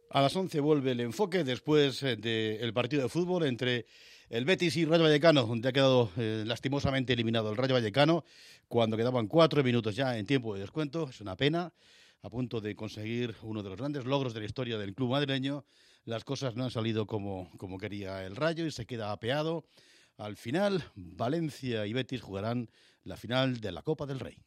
A las 11 vuelve el enfoque después del partido de fútbol entre el Betis y Rayo Vallecano, donde ha quedado lastimosamente eliminado el Rayo Vallecano cuando quedaban 4 minutos ya en tiempo de descuento. Es una pena, a punto de conseguir uno de los grandes logros de la historia del club madrileño. Las cosas no han salido como quería el Rayo y se queda apeado. Al final, Valencia y Betis jugarán la final de la Copa del Rey.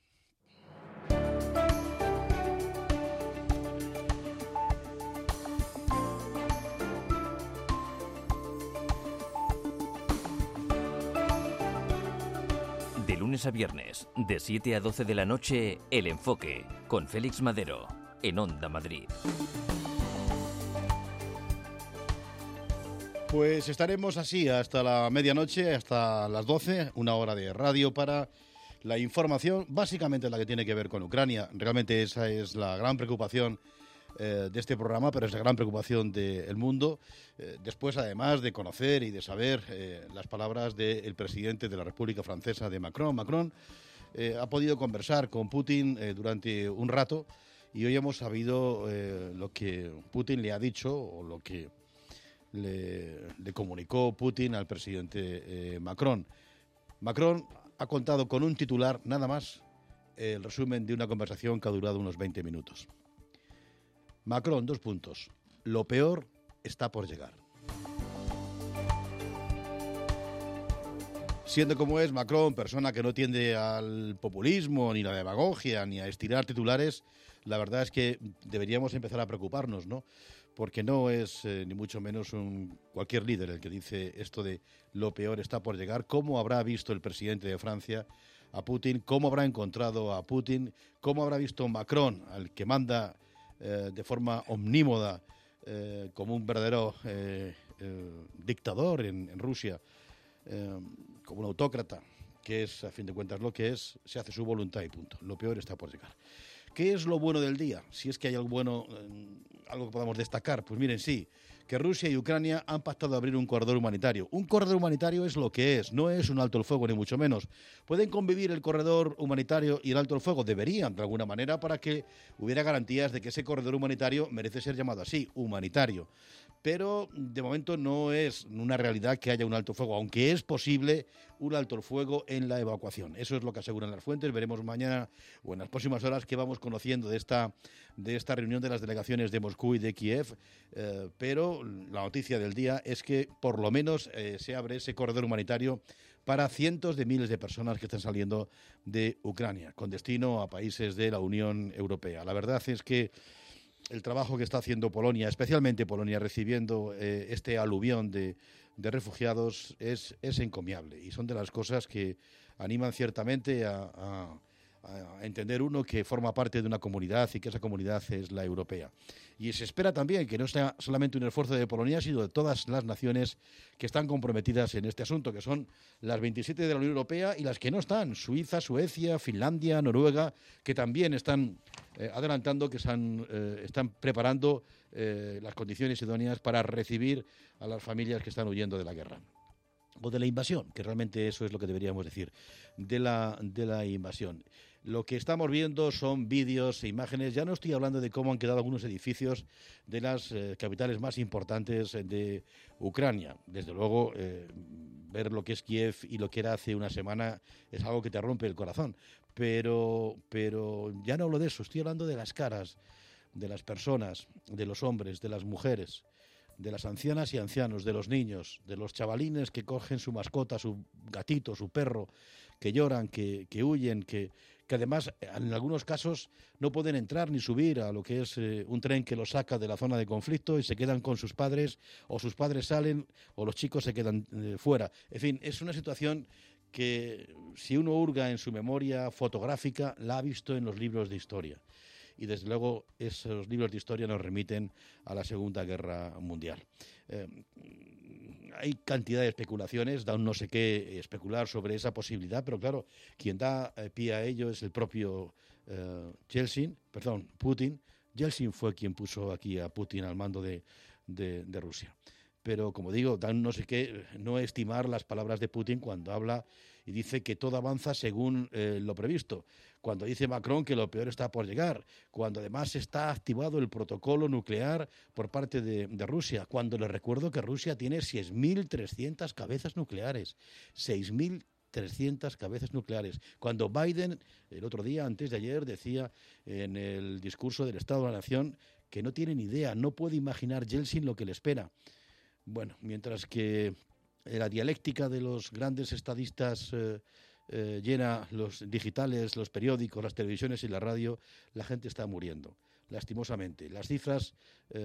De lunes a viernes, de 7 a 12 de la noche, El Enfoque, con Félix Madero, en Onda Madrid. Pues estaremos así hasta la medianoche, hasta las 12, una hora de radio para la información, básicamente la que tiene que ver con Ucrania. Realmente esa es la gran preocupación de este programa, pero es la gran preocupación del mundo. Después, además de conocer y de saber las palabras del presidente de la República Francesa, de Macron. Macron ha podido conversar con Putin durante un rato y hoy hemos sabido lo que Putin le ha dicho o lo que le comunicó Putin al presidente Macron. Macron ha contado con un titular, nada más, el resumen de una conversación que ha durado unos 20 minutos. Macron, 2 puntos. Lo peor está por llegar. Siendo como es Macron, persona que no tiende al populismo, ni la demagogia, ni a estirar titulares, la verdad es que deberíamos empezar a preocuparnos, ¿no? Porque no es ni mucho menos cualquier líder el que dice esto de lo peor está por llegar. ¿Cómo habrá visto el presidente de Francia a Putin? ¿Cómo habrá encontrado a Putin? ¿Cómo habrá visto Macron, al que manda de forma omnímoda, como un verdadero dictador en Rusia, como un autócrata, que es, a fin de cuentas, lo que es, se hace su voluntad y punto. Lo peor está por llegar. ¿Qué es lo bueno del día? Si es que hay algo bueno, algo que podamos destacar. Pues miren, sí, que Rusia y Ucrania han pactado abrir un corredor humanitario. Un corredor humanitario es lo que es, no es un alto el fuego, ni mucho menos. ¿Pueden convivir el corredor humanitario y el alto el fuego? Deberían, de alguna manera, para que hubiera garantías de que ese corredor humanitario merece ser llamado así, humanitario. Pero de momento no es una realidad que haya un alto fuego, aunque es posible un alto el fuego en la evacuación. Eso es lo que aseguran las fuentes. Veremos mañana o en las próximas horas qué vamos conociendo de esta reunión de las delegaciones de Moscú y de Kiev, pero la noticia del día es que por lo menos se abre ese corredor humanitario para cientos de miles de personas que están saliendo de Ucrania, con destino a países de la Unión Europea. La verdad es que el trabajo que está haciendo Polonia, especialmente Polonia, recibiendo este aluvión de refugiados, es encomiable. Y son de las cosas que animan ciertamente a entender uno que forma parte de una comunidad y que esa comunidad es la europea. Y se espera también que no sea solamente un esfuerzo de Polonia, sino de todas las naciones que están comprometidas en este asunto, que son las 27 de la Unión Europea y las que no están, Suiza, Suecia, Finlandia, Noruega, que también están adelantando, que están preparando las condiciones idóneas para recibir a las familias que están huyendo de la guerra. O de la invasión, que realmente eso es lo que deberíamos decir, de la invasión. Lo que estamos viendo son vídeos e imágenes. Ya no estoy hablando de cómo han quedado algunos edificios de las capitales más importantes de Ucrania. Desde luego, ver lo que es Kiev y lo que era hace una semana es algo que te rompe el corazón. Pero ya no hablo de eso, estoy hablando de las caras, de las personas, de los hombres, de las mujeres, de las ancianas y ancianos, de los niños, de los chavalines que cogen su mascota, su gatito, su perro, que lloran, que huyen, que además en algunos casos no pueden entrar ni subir a lo que es un tren que los saca de la zona de conflicto y se quedan con sus padres, o sus padres salen, o los chicos se quedan fuera. En fin, es una situación que si uno hurga en su memoria fotográfica, la ha visto en los libros de historia. Y desde luego esos libros de historia nos remiten a la Segunda Guerra Mundial. Hay cantidad de especulaciones, da un no sé qué especular sobre esa posibilidad, pero claro, quien da pie a ello es el propio Putin. Yeltsin fue quien puso aquí a Putin al mando de Rusia. Pero, como digo, dan no sé qué, no estimar las palabras de Putin cuando habla y dice que todo avanza según lo previsto. Cuando dice Macron que lo peor está por llegar, cuando además está activado el protocolo nuclear por parte de Rusia, cuando les recuerdo que Rusia tiene 6.300 cabezas nucleares, 6.300 cabezas nucleares. Cuando Biden, el otro día, antes de ayer, decía en el discurso del Estado de la Nación que no tiene ni idea, no puede imaginar Yeltsin lo que le espera. Bueno, mientras que la dialéctica de los grandes estadistas llena los digitales, los periódicos, las televisiones y la radio, la gente está muriendo, lastimosamente. Las cifras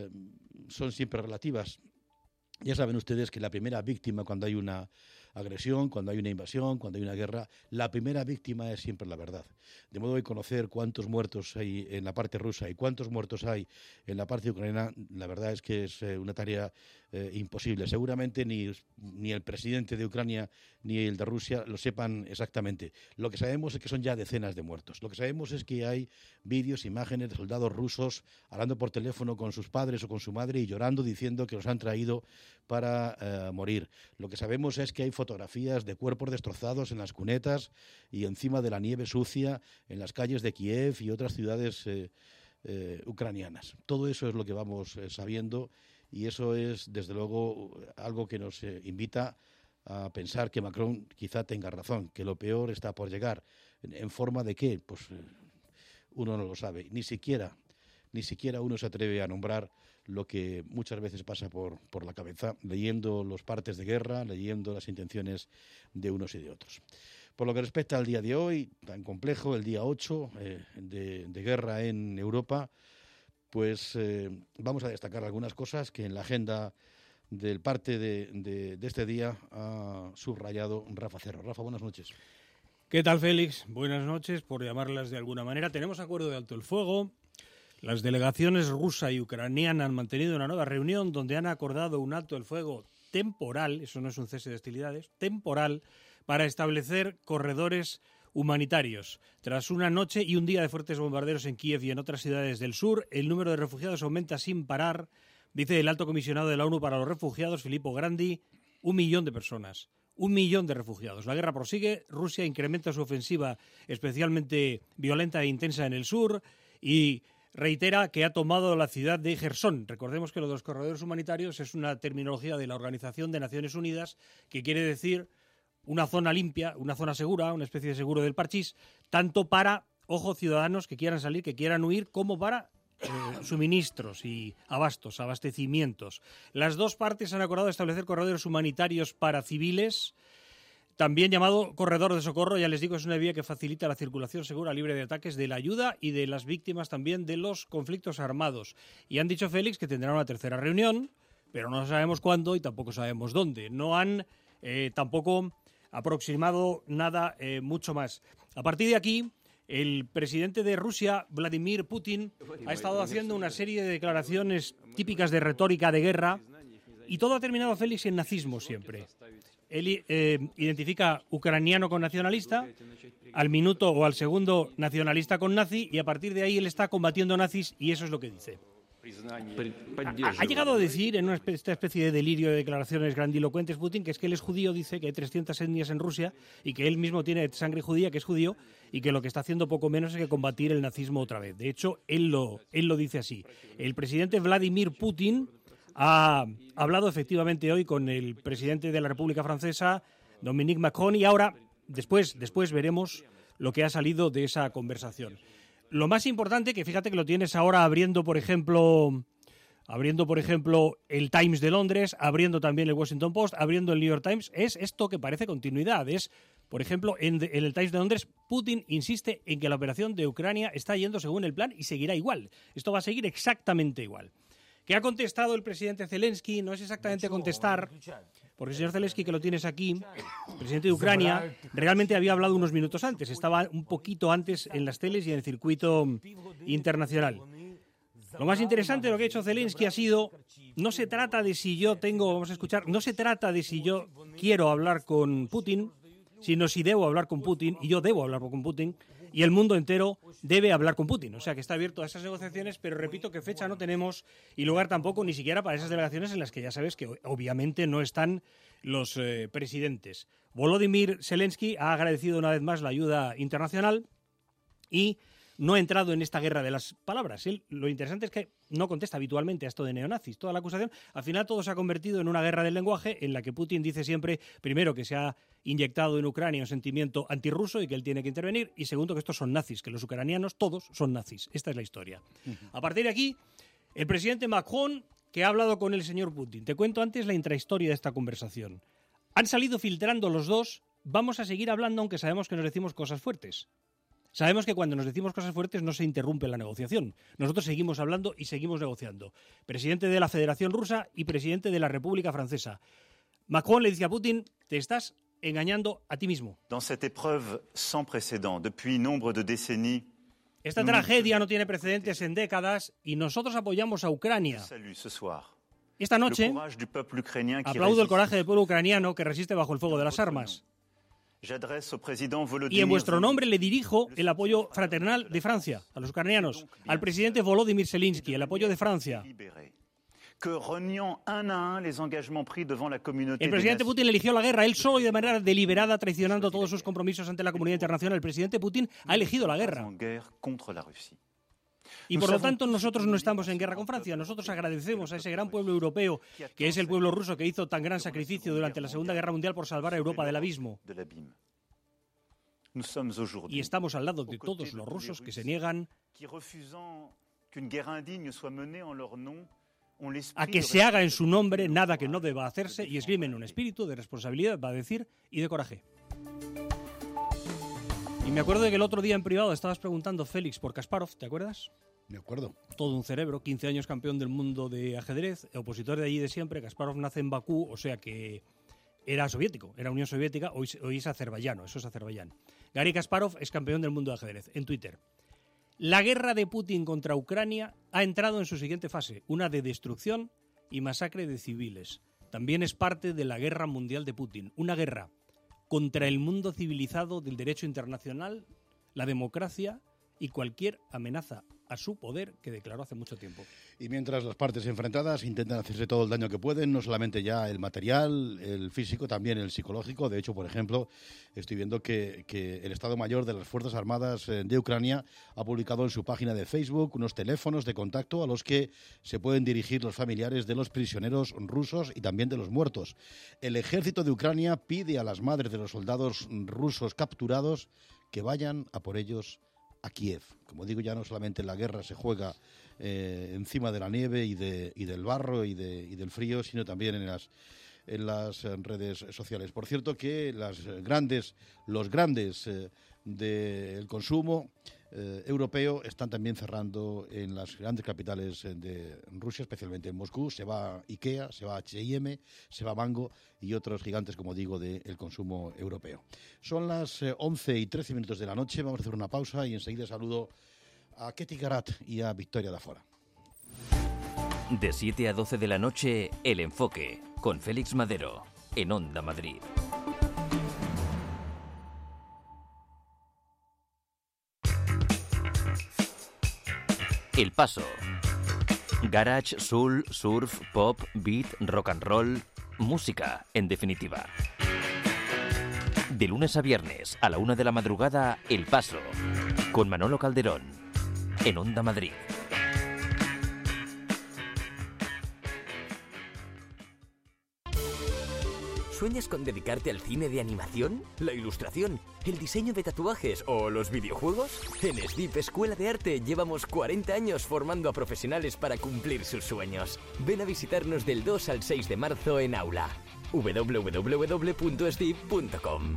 son siempre relativas. Ya saben ustedes que la primera víctima cuando hay una agresión, cuando hay una invasión, cuando hay una guerra, la primera víctima es siempre la verdad. De modo que conocer cuántos muertos hay en la parte rusa y cuántos muertos hay en la parte ucraniana, la verdad es que es una tarea imposible. Seguramente ni el presidente de Ucrania ni el de Rusia lo sepan exactamente. Lo que sabemos es que son ya decenas de muertos. Lo que sabemos es que hay vídeos, imágenes de soldados rusos hablando por teléfono con sus padres o con su madre y llorando diciendo que los han traído para morir. Lo que sabemos es que hay fotografías de cuerpos destrozados en las cunetas y encima de la nieve sucia en las calles de Kiev y otras ciudades ucranianas. Todo eso es lo que vamos sabiendo y eso es, desde luego, algo que nos invita a pensar que Macron quizá tenga razón, que lo peor está por llegar. ¿En forma de qué? Pues uno no lo sabe. Ni siquiera uno se atreve a nombrar lo que muchas veces pasa por la cabeza, leyendo los partes de guerra, leyendo las intenciones de unos y de otros. Por lo que respecta al día de hoy, tan complejo, el día 8 de guerra en Europa, pues vamos a destacar algunas cosas que en la agenda del parte de este día ha subrayado Rafa Cerro. Rafa, buenas noches. ¿Qué tal, Félix? Buenas noches, por llamarlas de alguna manera. Tenemos acuerdo de alto el fuego. Las delegaciones rusa y ucraniana han mantenido una nueva reunión donde han acordado un alto el fuego temporal, eso no es un cese de hostilidades, temporal, para establecer corredores humanitarios. Tras una noche y un día de fuertes bombardeos en Kiev y en otras ciudades del sur, el número de refugiados aumenta sin parar, dice el alto comisionado de la ONU para los refugiados, Filippo Grandi, 1 millón de personas. 1 millón de refugiados. La guerra prosigue, Rusia incrementa su ofensiva especialmente violenta e intensa en el sur y reitera que ha tomado la ciudad de Jersón. Recordemos que lo de los corredores humanitarios es una terminología de la Organización de Naciones Unidas que quiere decir una zona limpia, una zona segura, una especie de seguro del parchís, tanto para, ojo, ciudadanos que quieran salir, que quieran huir, como para suministros y abastecimientos. Las dos partes han acordado establecer corredores humanitarios para civiles, también llamado corredor de socorro. Ya les digo, es una vía que facilita la circulación segura, libre de ataques, de la ayuda y de las víctimas también de los conflictos armados. Y han dicho, Félix, que tendrán una tercera reunión, pero no sabemos cuándo y tampoco sabemos dónde. No han tampoco aproximado nada mucho más. A partir de aquí, el presidente de Rusia, Vladimir Putin, ha estado haciendo una serie de declaraciones típicas de retórica de guerra y todo ha terminado, Félix, en nazismo siempre. Él identifica ucraniano con nacionalista, al minuto o al segundo nacionalista con nazi, y a partir de ahí él está combatiendo nazis y eso es lo que dice. Ha llegado a decir en esta especie de delirio de declaraciones grandilocuentes Putin que es que él es judío, dice que hay 300 etnias en Rusia y que él mismo tiene sangre judía, que es judío, y que lo que está haciendo poco menos es que combatir el nazismo otra vez. De hecho, él lo dice así. El presidente Vladimir Putin ha hablado efectivamente hoy con el presidente de la República Francesa, Dominique Macron, y ahora, después veremos lo que ha salido de esa conversación. Lo más importante, que fíjate que lo tienes ahora abriendo, por ejemplo, el Times de Londres, abriendo también el Washington Post, abriendo el New York Times, es esto que parece continuidad. Es, por ejemplo, en el Times de Londres, Putin insiste en que la operación de Ucrania está yendo según el plan y seguirá igual. Esto va a seguir exactamente igual. ¿Qué ha contestado el presidente Zelensky? No es exactamente contestar, porque el señor Zelensky, que lo tienes aquí, el presidente de Ucrania, realmente había hablado unos minutos antes, estaba un poquito antes en las teles y en el circuito internacional. Lo más interesante de lo que ha hecho Zelensky ha sido, no se trata de si yo quiero hablar con Putin, sino si debo hablar con Putin, y yo debo hablar con Putin, y el mundo entero debe hablar con Putin. O sea, que está abierto a esas negociaciones, pero repito que fecha no tenemos y lugar tampoco ni siquiera para esas delegaciones en las que ya sabes que obviamente no están los presidentes. Volodymyr Zelensky ha agradecido una vez más la ayuda internacional y no ha entrado en esta guerra de las palabras. Lo interesante es que no contesta habitualmente a esto de neonazis. Toda la acusación, al final todo se ha convertido en una guerra del lenguaje en la que Putin dice siempre, primero, que se ha inyectado en Ucrania un sentimiento antirruso y que él tiene que intervenir, y segundo, que estos son nazis, que los ucranianos todos son nazis. Esta es la historia. A partir de aquí, el presidente Macron, que ha hablado con el señor Putin. Te cuento antes la intrahistoria de esta conversación. Han salido filtrando los dos, vamos a seguir hablando aunque sabemos que nos decimos cosas fuertes. Sabemos que cuando nos decimos cosas fuertes no se interrumpe la negociación. Nosotros seguimos hablando y seguimos negociando. Presidente de la Federación Rusa y presidente de la República Francesa. Macron le dice a Putin, te estás engañando a ti mismo. Dans cette épreuve sans précédent, depuis nombre de décennies, esta tragedia no tiene precedentes en décadas y nosotros apoyamos a Ucrania. Esta noche aplaudo el coraje del pueblo ucraniano que resiste bajo el fuego de las armas. Y en vuestro nombre le dirijo el apoyo fraternal de Francia a los ucranianos, al presidente Volodymyr Zelensky, el apoyo de Francia. El presidente Putin eligió la guerra, él solo y de manera deliberada, traicionando todos sus compromisos ante la comunidad internacional. El presidente Putin ha elegido la guerra. Y por lo tanto nosotros no estamos en guerra con Francia. Nosotros agradecemos a ese gran pueblo europeo, que es el pueblo ruso que hizo tan gran sacrificio durante la Segunda Guerra Mundial por salvar a Europa del abismo. Y estamos al lado de todos los rusos que se niegan a que se haga en su nombre nada que no deba hacerse y esgrimen un espíritu de responsabilidad, va a decir, y de coraje. Y me acuerdo de que el otro día en privado estabas preguntando, Félix, por Kasparov, ¿te acuerdas? Me acuerdo. Todo un cerebro, 15 años campeón del mundo de ajedrez, opositor de allí de siempre. Kasparov nace en Bakú, o sea que era soviético, era Unión Soviética, hoy es azerbaiyano, eso es Azerbaiyán. Garry Kasparov es campeón del mundo de ajedrez, en Twitter. La guerra de Putin contra Ucrania ha entrado en su siguiente fase, una de destrucción y masacre de civiles. También es parte de la guerra mundial de Putin, una guerra contra el mundo civilizado del derecho internacional, la democracia y cualquier amenaza a su poder que declaró hace mucho tiempo. Y mientras las partes enfrentadas intentan hacerse todo el daño que pueden, no solamente ya el material, el físico, también el psicológico. De hecho, por ejemplo, estoy viendo que el Estado Mayor de las Fuerzas Armadas de Ucrania ha publicado en su página de Facebook unos teléfonos de contacto a los que se pueden dirigir los familiares de los prisioneros rusos y también de los muertos. El ejército de Ucrania pide a las madres de los soldados rusos capturados que vayan a por ellos a Kiev. Como digo, ya no solamente la guerra se juega encima de la nieve y del barro y del frío, sino también en las redes sociales. Por cierto que los grandes del consumo europeo están también cerrando en las grandes capitales de Rusia, especialmente en Moscú. Se va IKEA, se va H&M, se va Mango y otros gigantes, como digo, del consumo europeo. Son las 11:13 de la noche, vamos a hacer una pausa y enseguida saludo a Ketty Garat y a Victoria Dafora. De 7 a 12 de la noche, El Enfoque, con Félix Madero, en Onda Madrid. El Paso. Garage, soul, surf, pop, beat, rock and roll. Música, en definitiva. De lunes a viernes, a la 1 de la madrugada, El Paso. Con Manolo Calderón, en Onda Madrid. ¿Sueñas con dedicarte al cine de animación, la ilustración, el diseño de tatuajes o los videojuegos? En SDIP Escuela de Arte llevamos 40 años formando a profesionales para cumplir sus sueños. Ven a visitarnos del 2 al 6 de marzo en Aula. www.sdip.com.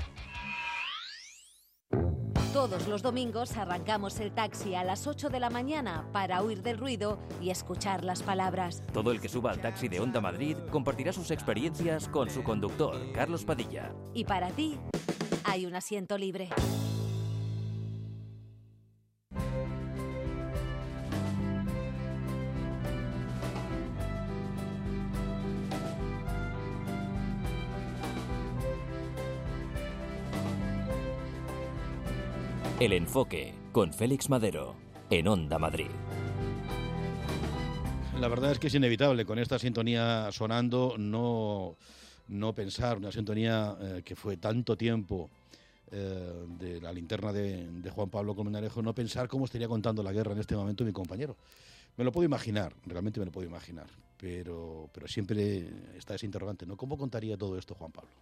Todos los domingos arrancamos el taxi a las 8 de la mañana para huir del ruido y escuchar las palabras. Todo el que suba al taxi de Onda Madrid compartirá sus experiencias con su conductor, Carlos Padilla. Y para ti, hay un asiento libre. El Enfoque, con Félix Madero, en Onda Madrid. La verdad es que es inevitable con esta sintonía sonando no pensar, una sintonía que fue tanto tiempo de la linterna de Juan Pablo Colmenarejo, no pensar cómo estaría contando la guerra en este momento mi compañero. Me lo puedo imaginar, realmente me lo puedo imaginar, pero siempre está ese interrogante, ¿no? ¿Cómo contaría todo esto Juan Pablo?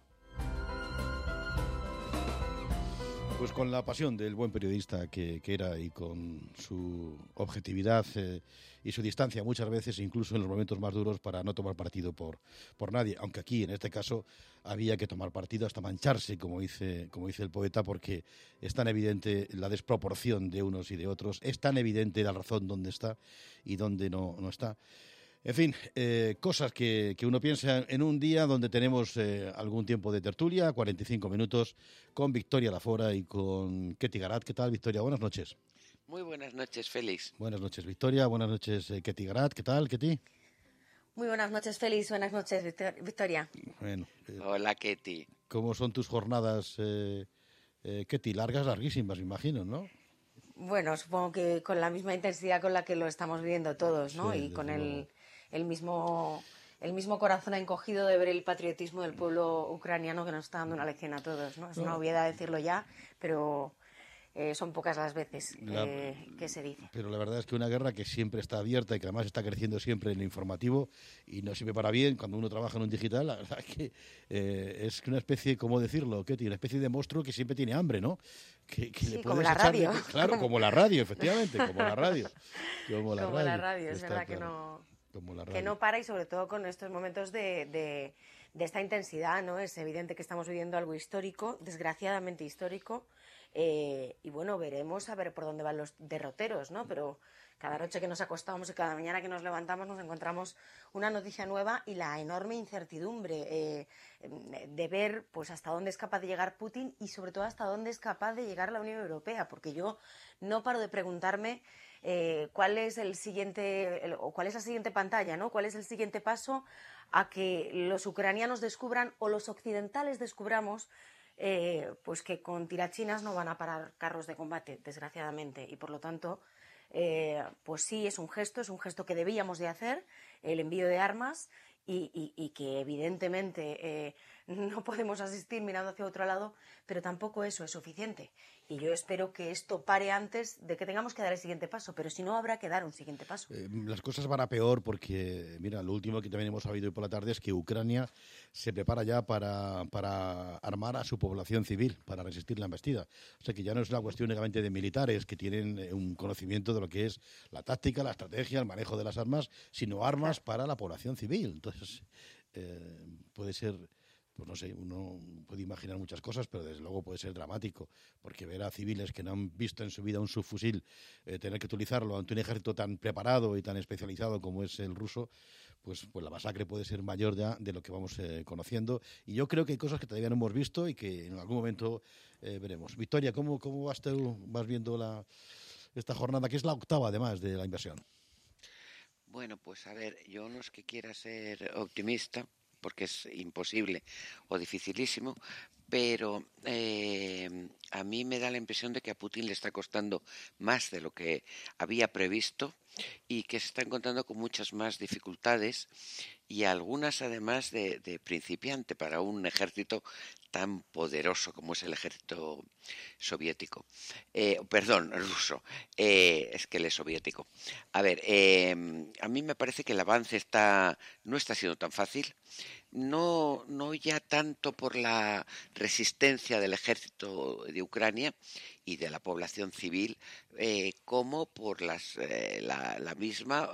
Pues con la pasión del buen periodista que era y con su objetividad y su distancia muchas veces, incluso en los momentos más duros, para no tomar partido por nadie. Aunque aquí, en este caso, había que tomar partido hasta mancharse, como dice el poeta, porque es tan evidente la desproporción de unos y de otros, es tan evidente la razón dónde está y dónde no está. En fin, cosas que uno piensa en un día donde tenemos algún tiempo de tertulia, 45 minutos, con Victoria Lafora y con Ketty Garat. ¿Qué tal, Victoria? Buenas noches. Muy buenas noches, Félix. Buenas noches, Victoria. Buenas noches, Ketty Garat. ¿Qué tal, Ketty? Muy buenas noches, Félix. Buenas noches, Victoria. Bueno, hola, Ketty. ¿Cómo son tus jornadas, Ketty? Larguísimas, me imagino, ¿no? Bueno, supongo que con la misma intensidad con la que lo estamos viviendo todos, ¿no? Sí, y con el mismo corazón encogido de ver el patriotismo del pueblo ucraniano que nos está dando una lección a todos, ¿no? Es una obviedad decirlo ya, pero son pocas las veces que se dice. Pero la verdad es que una guerra que siempre está abierta y que además está creciendo siempre en el informativo y no siempre para bien cuando uno trabaja en un digital, la verdad es que es una especie, ¿cómo decirlo? ¿Qué tiene? Una especie de monstruo que siempre tiene hambre, ¿no? Que sí, le como la radio. Claro, como la radio, efectivamente, como la radio. Como la radio, es verdad claro. Que no para, y sobre todo con estos momentos de esta intensidad, ¿no? Es evidente que estamos viviendo algo histórico, desgraciadamente histórico, y bueno, veremos a ver por dónde van los derroteros, ¿no? Pero cada noche que nos acostamos y cada mañana que nos levantamos nos encontramos una noticia nueva y la enorme incertidumbre de ver pues hasta dónde es capaz de llegar Putin y sobre todo hasta dónde es capaz de llegar la Unión Europea, porque yo no paro de preguntarme cuál es la siguiente pantalla, ¿no? ¿Cuál es el siguiente paso a que los ucranianos descubran o los occidentales descubramos pues que con tirachinas no van a parar carros de combate, desgraciadamente, y por lo tanto pues sí, es un gesto que debíamos de hacer, el envío de armas, y que evidentemente no podemos asistir mirando hacia otro lado, pero tampoco eso es suficiente. Y yo espero que esto pare antes de que tengamos que dar el siguiente paso, pero si no, habrá que dar un siguiente paso. Las cosas van a peor porque, mira, lo último que también hemos sabido hoy por la tarde es que Ucrania se prepara ya para armar a su población civil, para resistir la embestida. O sea que ya no es una cuestión únicamente de militares que tienen un conocimiento de lo que es la táctica, la estrategia, el manejo de las armas, sino armas para la población civil. Entonces, puede ser... Pues no sé, uno puede imaginar muchas cosas, pero desde luego puede ser dramático, porque ver a civiles que no han visto en su vida un subfusil tener que utilizarlo ante un ejército tan preparado y tan especializado como es el ruso, pues la masacre puede ser mayor ya de lo que vamos conociendo. Y yo creo que hay cosas que todavía no hemos visto y que en algún momento veremos. Victoria, ¿cómo vas viendo esta jornada, que es la octava además de la invasión? Bueno, pues a ver, yo no es que quiera ser optimista, porque es imposible o dificilísimo, pero a mí me da la impresión de que a Putin le está costando más de lo que había previsto y que se está encontrando con muchas más dificultades y algunas además de principiante para un ejército tan poderoso como es el ejército soviético. Ruso. Es que él es soviético. A ver, a mí me parece que el avance no está siendo tan fácil. No ya tanto por la resistencia del ejército de Ucrania y de la población civil, como por la misma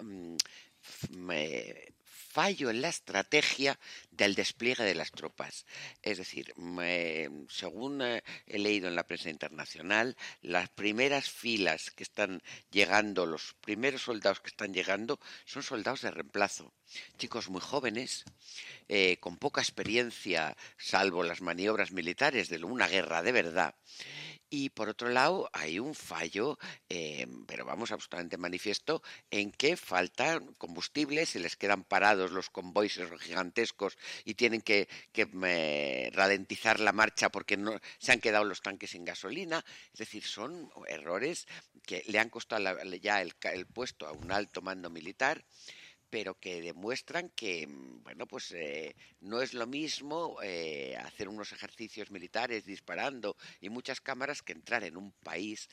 fallo en la estrategia del despliegue de las tropas. Es decir, según he leído en la prensa internacional, las primeras filas que están llegando, los primeros soldados que están llegando, son soldados de reemplazo. Chicos muy jóvenes, con poca experiencia, salvo las maniobras militares de una guerra de verdad, Y por otro lado, hay un fallo, pero vamos, absolutamente manifiesto, en que faltan combustibles, se les quedan parados los convoys gigantescos y tienen que ralentizar la marcha porque no se han quedado los tanques sin gasolina. Es decir, son errores que le han costado ya el puesto a un alto mando militar, pero que demuestran que, bueno, pues no es lo mismo hacer unos ejercicios militares disparando y muchas cámaras que entrar en un país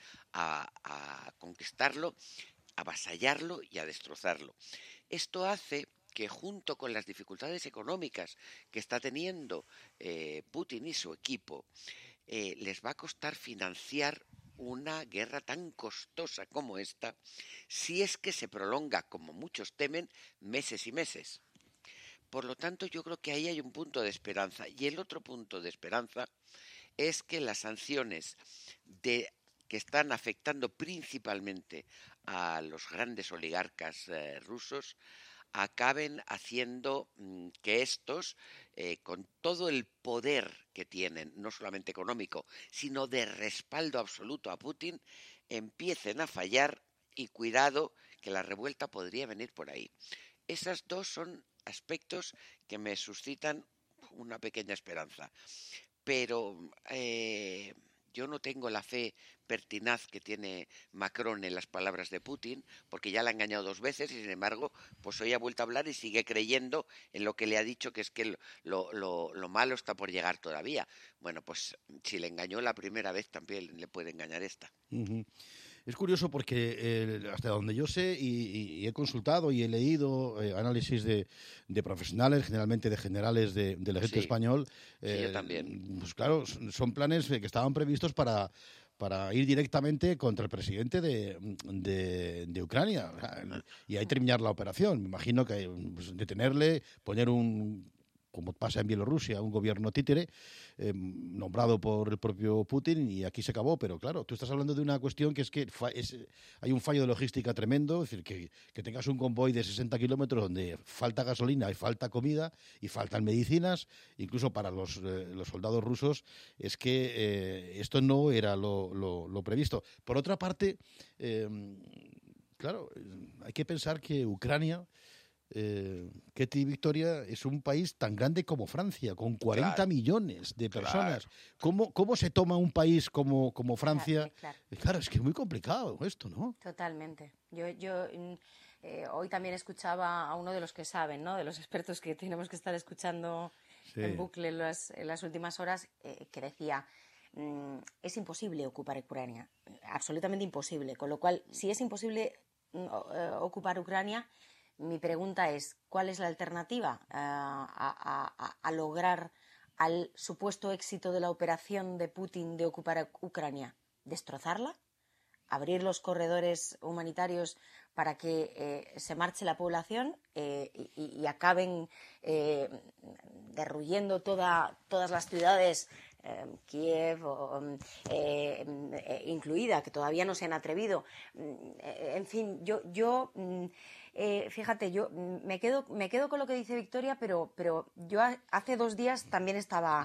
a conquistarlo, avasallarlo y a destrozarlo. Esto hace que junto con las dificultades económicas que está teniendo Putin y su equipo, les va a costar financiar una guerra tan costosa como esta, si es que se prolonga, como muchos temen, meses y meses. Por lo tanto, yo creo que ahí hay un punto de esperanza. Y el otro punto de esperanza es que las sanciones que están afectando principalmente a los grandes oligarcas rusos acaben haciendo que estos, con todo el poder que tienen, no solamente económico, sino de respaldo absoluto a Putin, empiecen a fallar y cuidado que la revuelta podría venir por ahí. Esas dos son aspectos que me suscitan una pequeña esperanza. Pero yo no tengo la fe pertinaz que tiene Macron en las palabras de Putin, porque ya la ha engañado 2 veces y, sin embargo, pues hoy ha vuelto a hablar y sigue creyendo en lo que le ha dicho, que es que lo malo está por llegar todavía. Bueno, pues si le engañó la primera vez, también le puede engañar esta. Uh-huh. Es curioso porque hasta donde yo sé y he consultado y he leído análisis de profesionales, generalmente de generales del ejército español, yo también. Pues claro, son planes que estaban previstos para ir directamente contra el presidente de Ucrania, o sea, y ahí terminar la operación. Me imagino que pues, detenerle, poner como pasa en Bielorrusia, un gobierno títere nombrado por el propio Putin, y aquí se acabó. Pero claro, tú estás hablando de una cuestión que es que hay un fallo de logística tremendo, es decir, que tengas un convoy de 60 kilómetros donde falta gasolina y falta comida y faltan medicinas, incluso para los soldados rusos, es que esto no era lo previsto. Por otra parte, claro, hay que pensar que Ucrania, Ketty, Victoria, es un país tan grande como Francia, con 40 millones de personas. Claro. ¿Cómo se toma un país como Francia? Claro, es que es muy complicado esto, ¿no? Totalmente. Yo hoy también escuchaba a uno de los que saben, ¿no? De los expertos que tenemos que estar escuchando en bucle en las últimas horas, que decía: es imposible ocupar Ucrania, absolutamente imposible. Con lo cual, si es imposible ocupar Ucrania, mi pregunta es, ¿cuál es la alternativa a lograr al supuesto éxito de la operación de Putin de ocupar Ucrania? ¿Destrozarla? ¿Abrir los corredores humanitarios para que se marche la población y acaben derruyendo todas las ciudades, Kiev incluida, que todavía no se han atrevido? En fin, yo fíjate, yo me quedo con lo que dice Victoria, pero yo hace 2 días también estaba,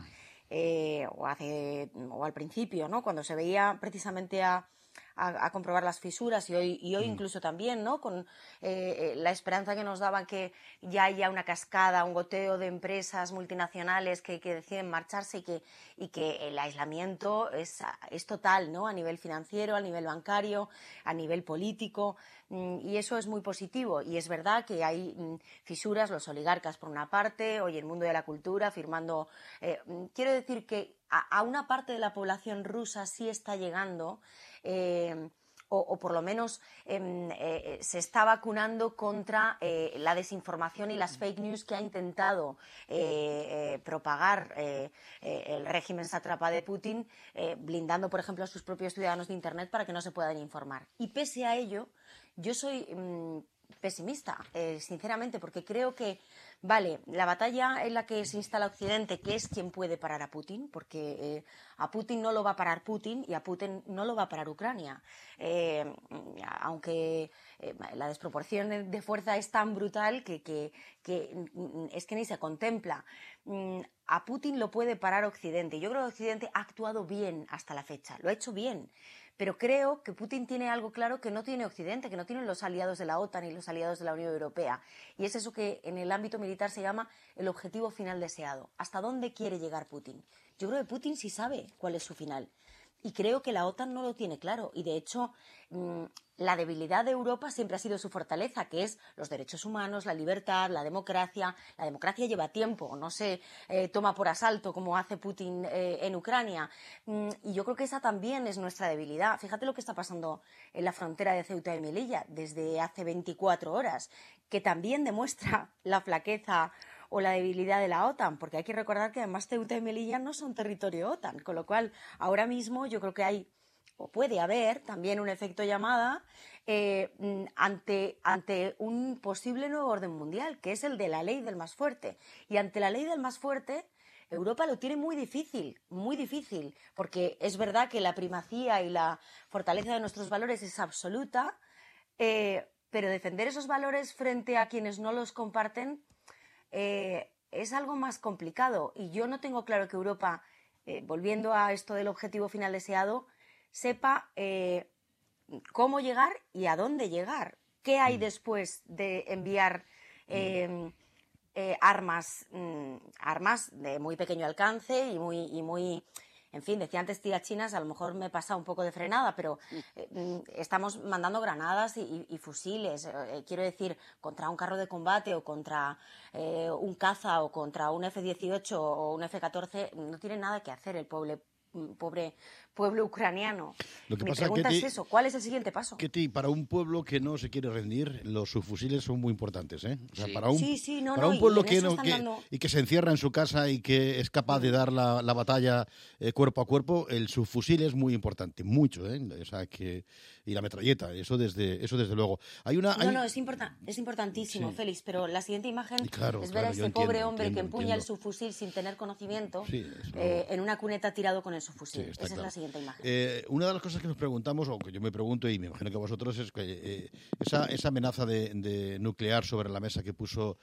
o al principio, ¿no? Cuando se veía precisamente a comprobar las fisuras, y hoy incluso también, ¿no? Con la esperanza que nos daban que ya haya una cascada, un goteo de empresas multinacionales que deciden marcharse y que el aislamiento es total, ¿no? A nivel financiero, a nivel bancario, a nivel político, y eso es muy positivo. Y es verdad que hay fisuras, los oligarcas por una parte, hoy el mundo de la cultura firmando. Quiero decir que a una parte de la población rusa sí está llegando, o por lo menos se está vacunando contra la desinformación y las fake news que ha intentado propagar el régimen sátrapa de Putin, blindando, por ejemplo, a sus propios ciudadanos de Internet para que no se puedan informar. Y pese a ello, yo soy pesimista, sinceramente, porque creo que, vale, la batalla en la que se instala Occidente, que es quien puede parar a Putin, porque a Putin no lo va a parar Putin y a Putin no lo va a parar Ucrania. Aunque la desproporción de fuerza es tan brutal que es que ni se contempla. A Putin lo puede parar Occidente. Yo creo que Occidente ha actuado bien hasta la fecha, lo ha hecho bien. Pero creo que Putin tiene algo claro que no tiene Occidente, que no tienen los aliados de la OTAN y los aliados de la Unión Europea. Y es eso que en el ámbito militar se llama el objetivo final deseado. ¿Hasta dónde quiere llegar Putin? Yo creo que Putin sí sabe cuál es su final. Y creo que la OTAN no lo tiene claro. Y de hecho, la debilidad de Europa siempre ha sido su fortaleza, que es los derechos humanos, la libertad, la democracia. La democracia lleva tiempo, no se toma por asalto como hace Putin en Ucrania. Y yo creo que esa también es nuestra debilidad. Fíjate lo que está pasando en la frontera de Ceuta y Melilla desde hace 24 horas, que también demuestra la flaqueza o la debilidad de la OTAN, porque hay que recordar que además Ceuta y Melilla no son territorio OTAN, con lo cual ahora mismo yo creo que hay, o puede haber, también un efecto llamada ante un posible nuevo orden mundial, que es el de la ley del más fuerte. Y ante la ley del más fuerte, Europa lo tiene muy difícil, porque es verdad que la primacía y la fortaleza de nuestros valores es absoluta, pero defender esos valores frente a quienes no los comparten es algo más complicado. Y yo no tengo claro que Europa, volviendo a esto del objetivo final deseado, sepa cómo llegar y a dónde llegar. ¿Qué hay después de enviar armas de muy pequeño alcance y muy en fin, decía antes tirachinas, a lo mejor me he pasado un poco de frenada, pero estamos mandando granadas y fusiles, quiero decir, contra un carro de combate o contra un caza o contra un F-18 o un F-14, no tiene nada que hacer el pobre pueblo ucraniano. Lo que Mi pasa, pregunta Ketty, es eso, ¿cuál es el siguiente paso? Ketty, para un pueblo que no se quiere rendir, los subfusiles son muy importantes, ¿eh? O sea, Sí. para un, Sí, no, para no, un pueblo y en que, eso no, están que, dando... y que se encierra en su casa y que es capaz de dar la batalla cuerpo a cuerpo, el subfusil es muy importante, mucho, ¿eh? O sea, y la metralleta, eso desde luego. No, es importantísimo, Sí. Félix, pero la siguiente imagen Claro, es ver a claro, yo ese pobre entiendo, hombre que empuña entiendo. el subfusil sin tener conocimiento Sí, eso. en una cuneta tirado con el subfusil. Sí, está Esa claro. es la siguiente imagen. Una de las cosas que nos preguntamos, o que yo me pregunto y me imagino que vosotros, es que esa amenaza de nuclear sobre la mesa que puso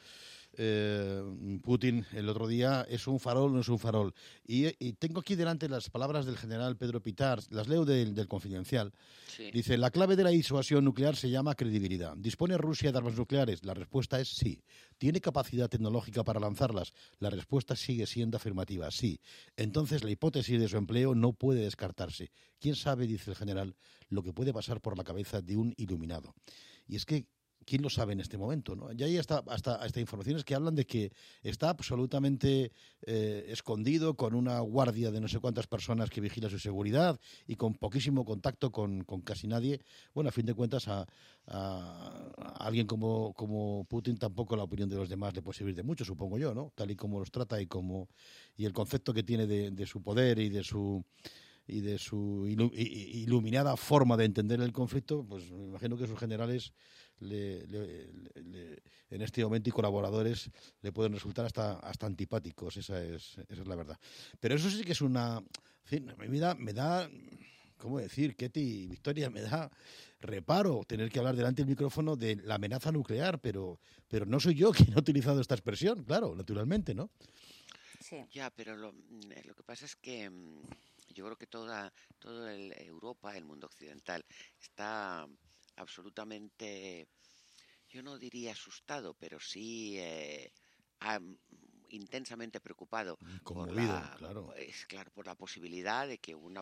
Putin el otro día, ¿es un farol o no es un farol? Y tengo aquí delante las palabras del general Pedro Pitar, las leo del Confidencial. Sí. Dice, la clave de la disuasión nuclear se llama credibilidad. ¿Dispone Rusia de armas nucleares? La respuesta es sí. ¿Tiene capacidad tecnológica para lanzarlas? La respuesta sigue siendo afirmativa, sí. Entonces la hipótesis de su empleo no puede descartarse. ¿Quién sabe, dice el general, lo que puede pasar por la cabeza de un iluminado? Y es que ¿quién lo sabe en este momento? ¿No? Ya hay hasta informaciones que hablan de que está absolutamente escondido, con una guardia de no sé cuántas personas que vigila su seguridad y con poquísimo contacto con casi nadie. Bueno, a fin de cuentas, a alguien como Putin tampoco la opinión de los demás le puede servir de mucho, supongo yo, ¿no? Tal y como los trata y el concepto que tiene de su poder y de su iluminada forma de entender el conflicto, pues me imagino que sus generales en este momento y colaboradores le pueden resultar hasta antipáticos, esa es la verdad. Pero eso sí que es una... En fin, me da ¿cómo decir, Ketty, Victoria? Me da reparo tener que hablar delante del micrófono de la amenaza nuclear, pero no soy yo quien ha utilizado esta expresión, claro, naturalmente, ¿no? Sí. Ya, pero lo que pasa es que yo creo que toda Europa, el mundo occidental, está absolutamente, yo no diría asustado, pero sí intensamente preocupado conmovido, por la posibilidad de que un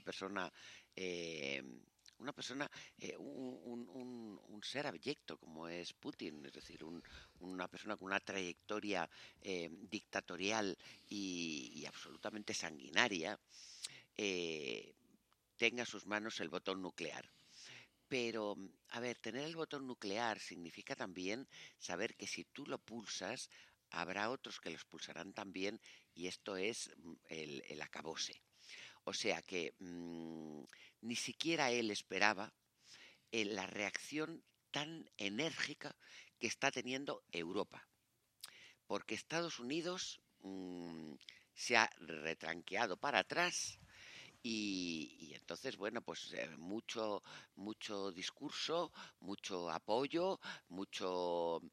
ser abyecto como es Putin, es decir, una persona con una trayectoria dictatorial y absolutamente sanguinaria, tenga en sus manos el botón nuclear. Pero, a ver, tener el botón nuclear significa también saber que si tú lo pulsas, habrá otros que los pulsarán también, y esto es el acabose. O sea que ni siquiera él esperaba la reacción tan enérgica que está teniendo Europa. Porque Estados Unidos se ha retranqueado para atrás y entonces, bueno, pues mucho discurso, mucho apoyo, mucho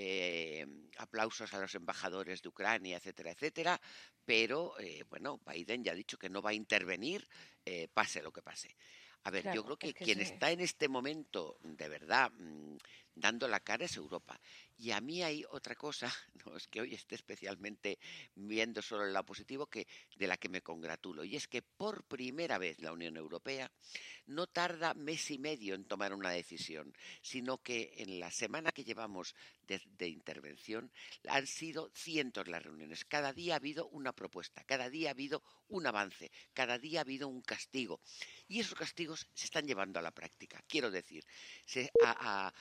aplausos a los embajadores de Ucrania, etcétera, etcétera, pero, bueno, Biden ya ha dicho que no va a intervenir, pase lo que pase. A ver, Claro, yo creo que es que quien sí. está en este momento, de verdad, dando la cara es Europa. Y a mí hay otra cosa, no es que hoy esté especialmente viendo solo el lado positivo, de la que me congratulo, y es que por primera vez la Unión Europea no tarda mes y medio en tomar una decisión, sino que en la semana que llevamos de intervención han sido cientos las reuniones. Cada día ha habido una propuesta, cada día ha habido un avance, cada día ha habido un castigo. Y esos castigos se están llevando a la práctica. Quiero decir, a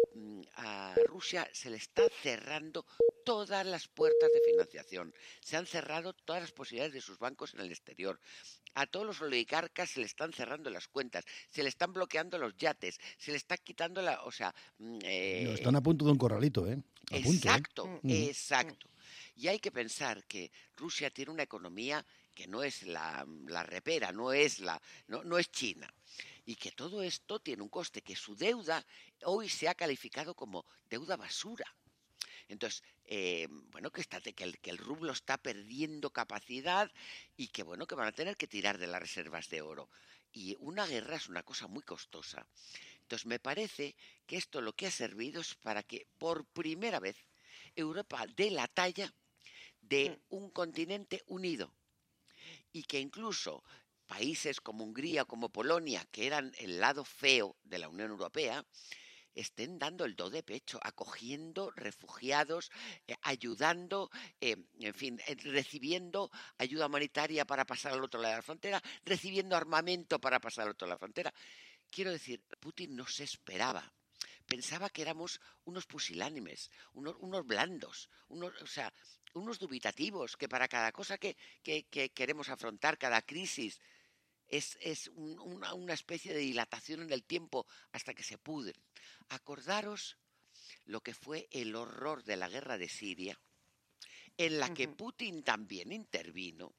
Rusia se le está cerrando todas las puertas de financiación. Se han cerrado todas las posibilidades de sus bancos en el exterior. A todos los oligarcas se le están cerrando las cuentas, se le están bloqueando los yates, se le está quitando Están a punto de un corralito, ¿eh? Exacto, exacto. Y hay que pensar que Rusia tiene una economía que no es la repera, no es China. Y que todo esto tiene un coste, que su deuda hoy se ha calificado como deuda basura. Entonces, bueno, que el rublo está perdiendo capacidad y que, bueno, que van a tener que tirar de las reservas de oro. Y una guerra es una cosa muy costosa. Entonces, me parece que esto lo que ha servido es para que, por primera vez, Europa dé la talla de un continente unido. Y que incluso países como Hungría o como Polonia, que eran el lado feo de la Unión Europea, estén dando el do de pecho, acogiendo refugiados, ayudando, en fin, recibiendo ayuda humanitaria para pasar al otro lado de la frontera, recibiendo armamento para pasar al otro lado de la frontera. Quiero decir, Putin no se esperaba. Pensaba que éramos unos pusilánimes, unos blandos, unos dubitativos, que para cada cosa que queremos afrontar, cada crisis, es una especie de dilatación en el tiempo hasta que se pudren. Acordaros lo que fue el horror de la guerra de Siria, en la que Putin también intervino,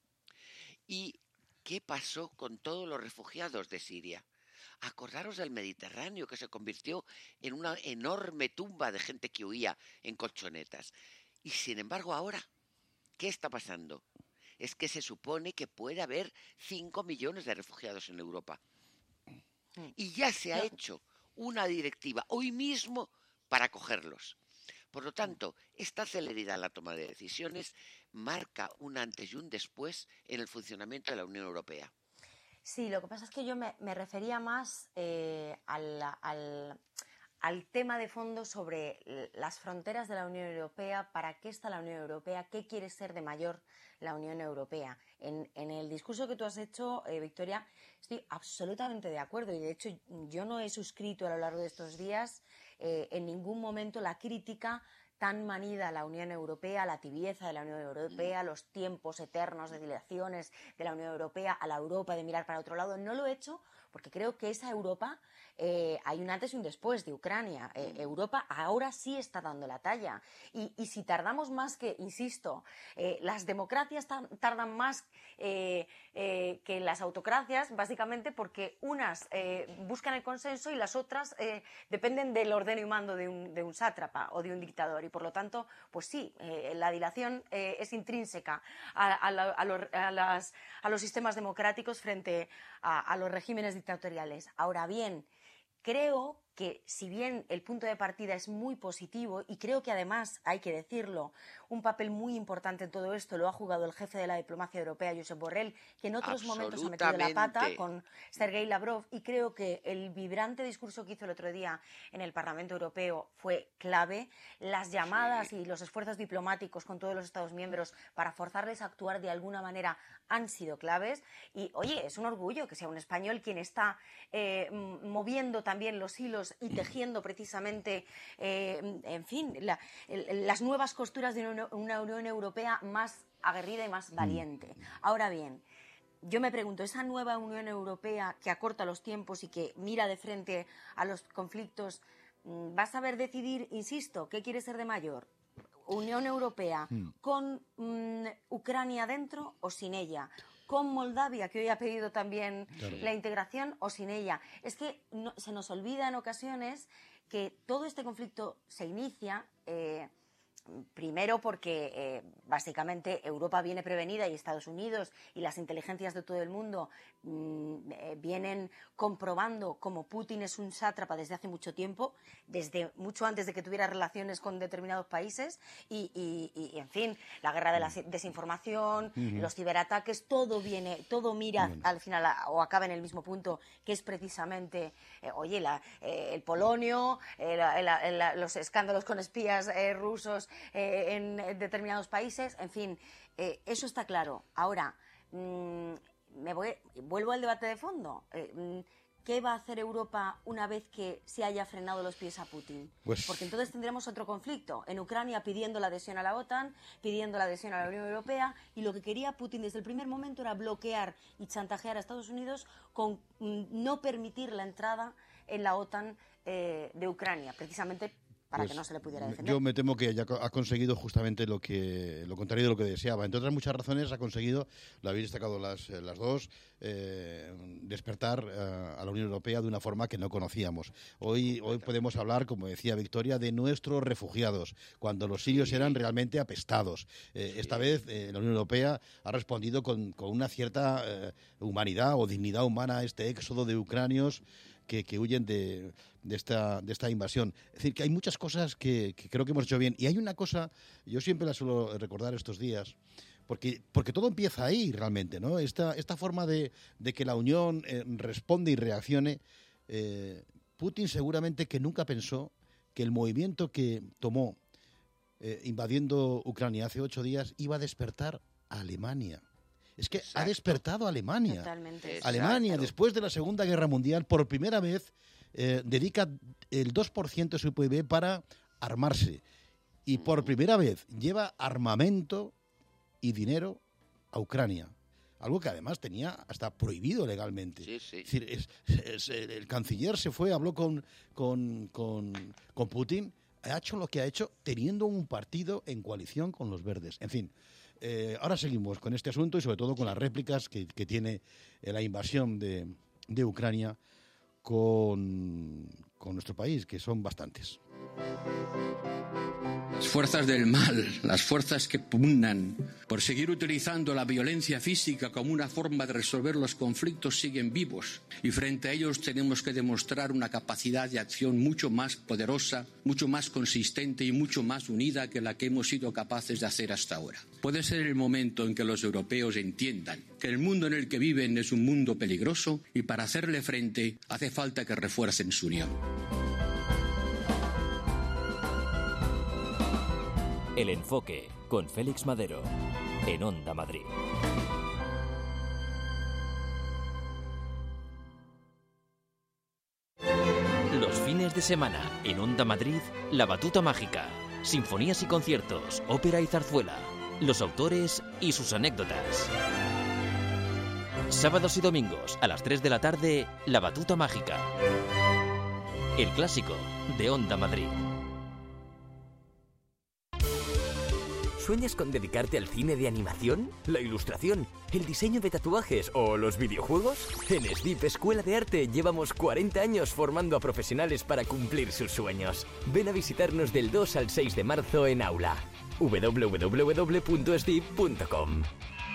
y qué pasó con todos los refugiados de Siria. Acordaros del Mediterráneo, que se convirtió en una enorme tumba de gente que huía en colchonetas. Y sin embargo ahora, ¿qué está pasando? Es que se supone que puede haber 5 millones de refugiados en Europa. Y ya se ha hecho una directiva hoy mismo para acogerlos. Por lo tanto, esta celeridad en la toma de decisiones marca un antes y un después en el funcionamiento de la Unión Europea. Sí, lo que pasa es que yo me refería más al tema de fondo sobre las fronteras de la Unión Europea, para qué está la Unión Europea, qué quiere ser de mayor la Unión Europea. En el discurso que tú has hecho, Victoria, estoy absolutamente de acuerdo, y de hecho yo no he suscrito a lo largo de estos días en ningún momento la crítica tan manida a la Unión Europea, la tibieza de la Unión Europea, los tiempos eternos de dilaciones de la Unión Europea, a la Europa de mirar para otro lado. No lo he hecho porque creo que esa Europa, hay un antes y un después de Ucrania. Europa ahora sí está dando la talla. Y si tardamos más que, insisto, las democracias tardan más que las autocracias, básicamente porque unas buscan el consenso y las otras dependen del ordeno y mando de un sátrapa o de un dictador. Y por lo tanto, pues sí, la dilación es intrínseca a los sistemas democráticos frente a los regímenes dictatoriales. Ahora bien, creo que si bien el punto de partida es muy positivo, y creo que además, hay que decirlo, un papel muy importante en todo esto lo ha jugado el jefe de la diplomacia europea, Josep Borrell, que en otros momentos ha metido la pata con Sergei Lavrov, y creo que el vibrante discurso que hizo el otro día en el Parlamento Europeo fue clave. Las llamadas y los esfuerzos diplomáticos con todos los Estados miembros para forzarles a actuar de alguna manera han sido claves. Y, oye, es un orgullo que sea un español quien está moviendo también los hilos y tejiendo precisamente, en fin, las nuevas costuras de una Unión Europea más aguerrida y más valiente. Ahora bien, yo me pregunto, esa nueva Unión Europea que acorta los tiempos y que mira de frente a los conflictos, vas a ver decidir, insisto, ¿qué quiere ser de mayor? Unión Europea, con Ucrania dentro o sin ella, con Moldavia, que hoy ha pedido también la integración, o sin ella. Es que se nos olvida en ocasiones que todo este conflicto se inicia... primero porque básicamente Europa viene prevenida y Estados Unidos y las inteligencias de todo el mundo vienen comprobando cómo Putin es un sátrapa desde hace mucho tiempo, desde mucho antes de que tuviera relaciones con determinados países y en fin, la guerra de la desinformación, los ciberataques, todo mira al final o acaba en el mismo punto, que es precisamente, el polonio, los escándalos con espías rusos en determinados países, en fin, eso está claro. Ahora, vuelvo al debate de fondo. ¿Qué va a hacer Europa una vez que se haya frenado los pies a Putin? Porque entonces tendremos otro conflicto. En Ucrania pidiendo la adhesión a la OTAN, pidiendo la adhesión a la Unión Europea, y lo que quería Putin desde el primer momento era bloquear y chantajear a Estados Unidos con no permitir la entrada en la OTAN de Ucrania, precisamente para que no se le pudiera defender. Yo me temo que ya ha conseguido justamente lo contrario de lo que deseaba. Entre otras muchas razones ha conseguido, lo habéis destacado las dos, despertar a la Unión Europea de una forma que no conocíamos. Hoy podemos hablar, como decía Victoria, de nuestros refugiados, cuando los sirios eran realmente apestados. Esta vez la Unión Europea ha respondido con una cierta humanidad o dignidad humana a este éxodo de ucranios que huyen de esta invasión. Es decir, que hay muchas cosas que creo que hemos hecho bien. Y hay una cosa, yo siempre la suelo recordar estos días, porque todo empieza ahí realmente, ¿no? Esta forma de que la Unión responde y reaccione. Putin seguramente que nunca pensó que el movimiento que tomó invadiendo Ucrania hace 8 días iba a despertar a Alemania. Es que ha despertado a Alemania. Totalmente. Alemania, después de la Segunda Guerra Mundial, por primera vez dedica el 2% de su PIB para armarse. Y por primera vez lleva armamento y dinero a Ucrania. Algo que además tenía hasta prohibido legalmente. Sí, sí. Es decir, el canciller se fue, habló con Putin, ha hecho lo que ha hecho teniendo un partido en coalición con los verdes. En fin. Ahora seguimos con este asunto y sobre todo con las réplicas que tiene la invasión de Ucrania con nuestro país, que son bastantes. Las fuerzas del mal, las fuerzas que pugnan por seguir utilizando la violencia física como una forma de resolver los conflictos siguen vivos y frente a ellos tenemos que demostrar una capacidad de acción mucho más poderosa, mucho más consistente y mucho más unida que la que hemos sido capaces de hacer hasta ahora. Puede ser el momento en que los europeos entiendan que el mundo en el que viven es un mundo peligroso y para hacerle frente hace falta que refuercen su unión. El Enfoque, con Félix Madero, en Onda Madrid. Los fines de semana, en Onda Madrid, La Batuta Mágica. Sinfonías y conciertos, ópera y zarzuela. Los autores y sus anécdotas. Sábados y domingos, a las 3 de la tarde, La Batuta Mágica. El clásico de Onda Madrid. ¿Sueñas con dedicarte al cine de animación, la ilustración, el diseño de tatuajes o los videojuegos? En SDIP Escuela de Arte llevamos 40 años formando a profesionales para cumplir sus sueños. Ven a visitarnos del 2 al 6 de marzo en aula. www.sdip.com.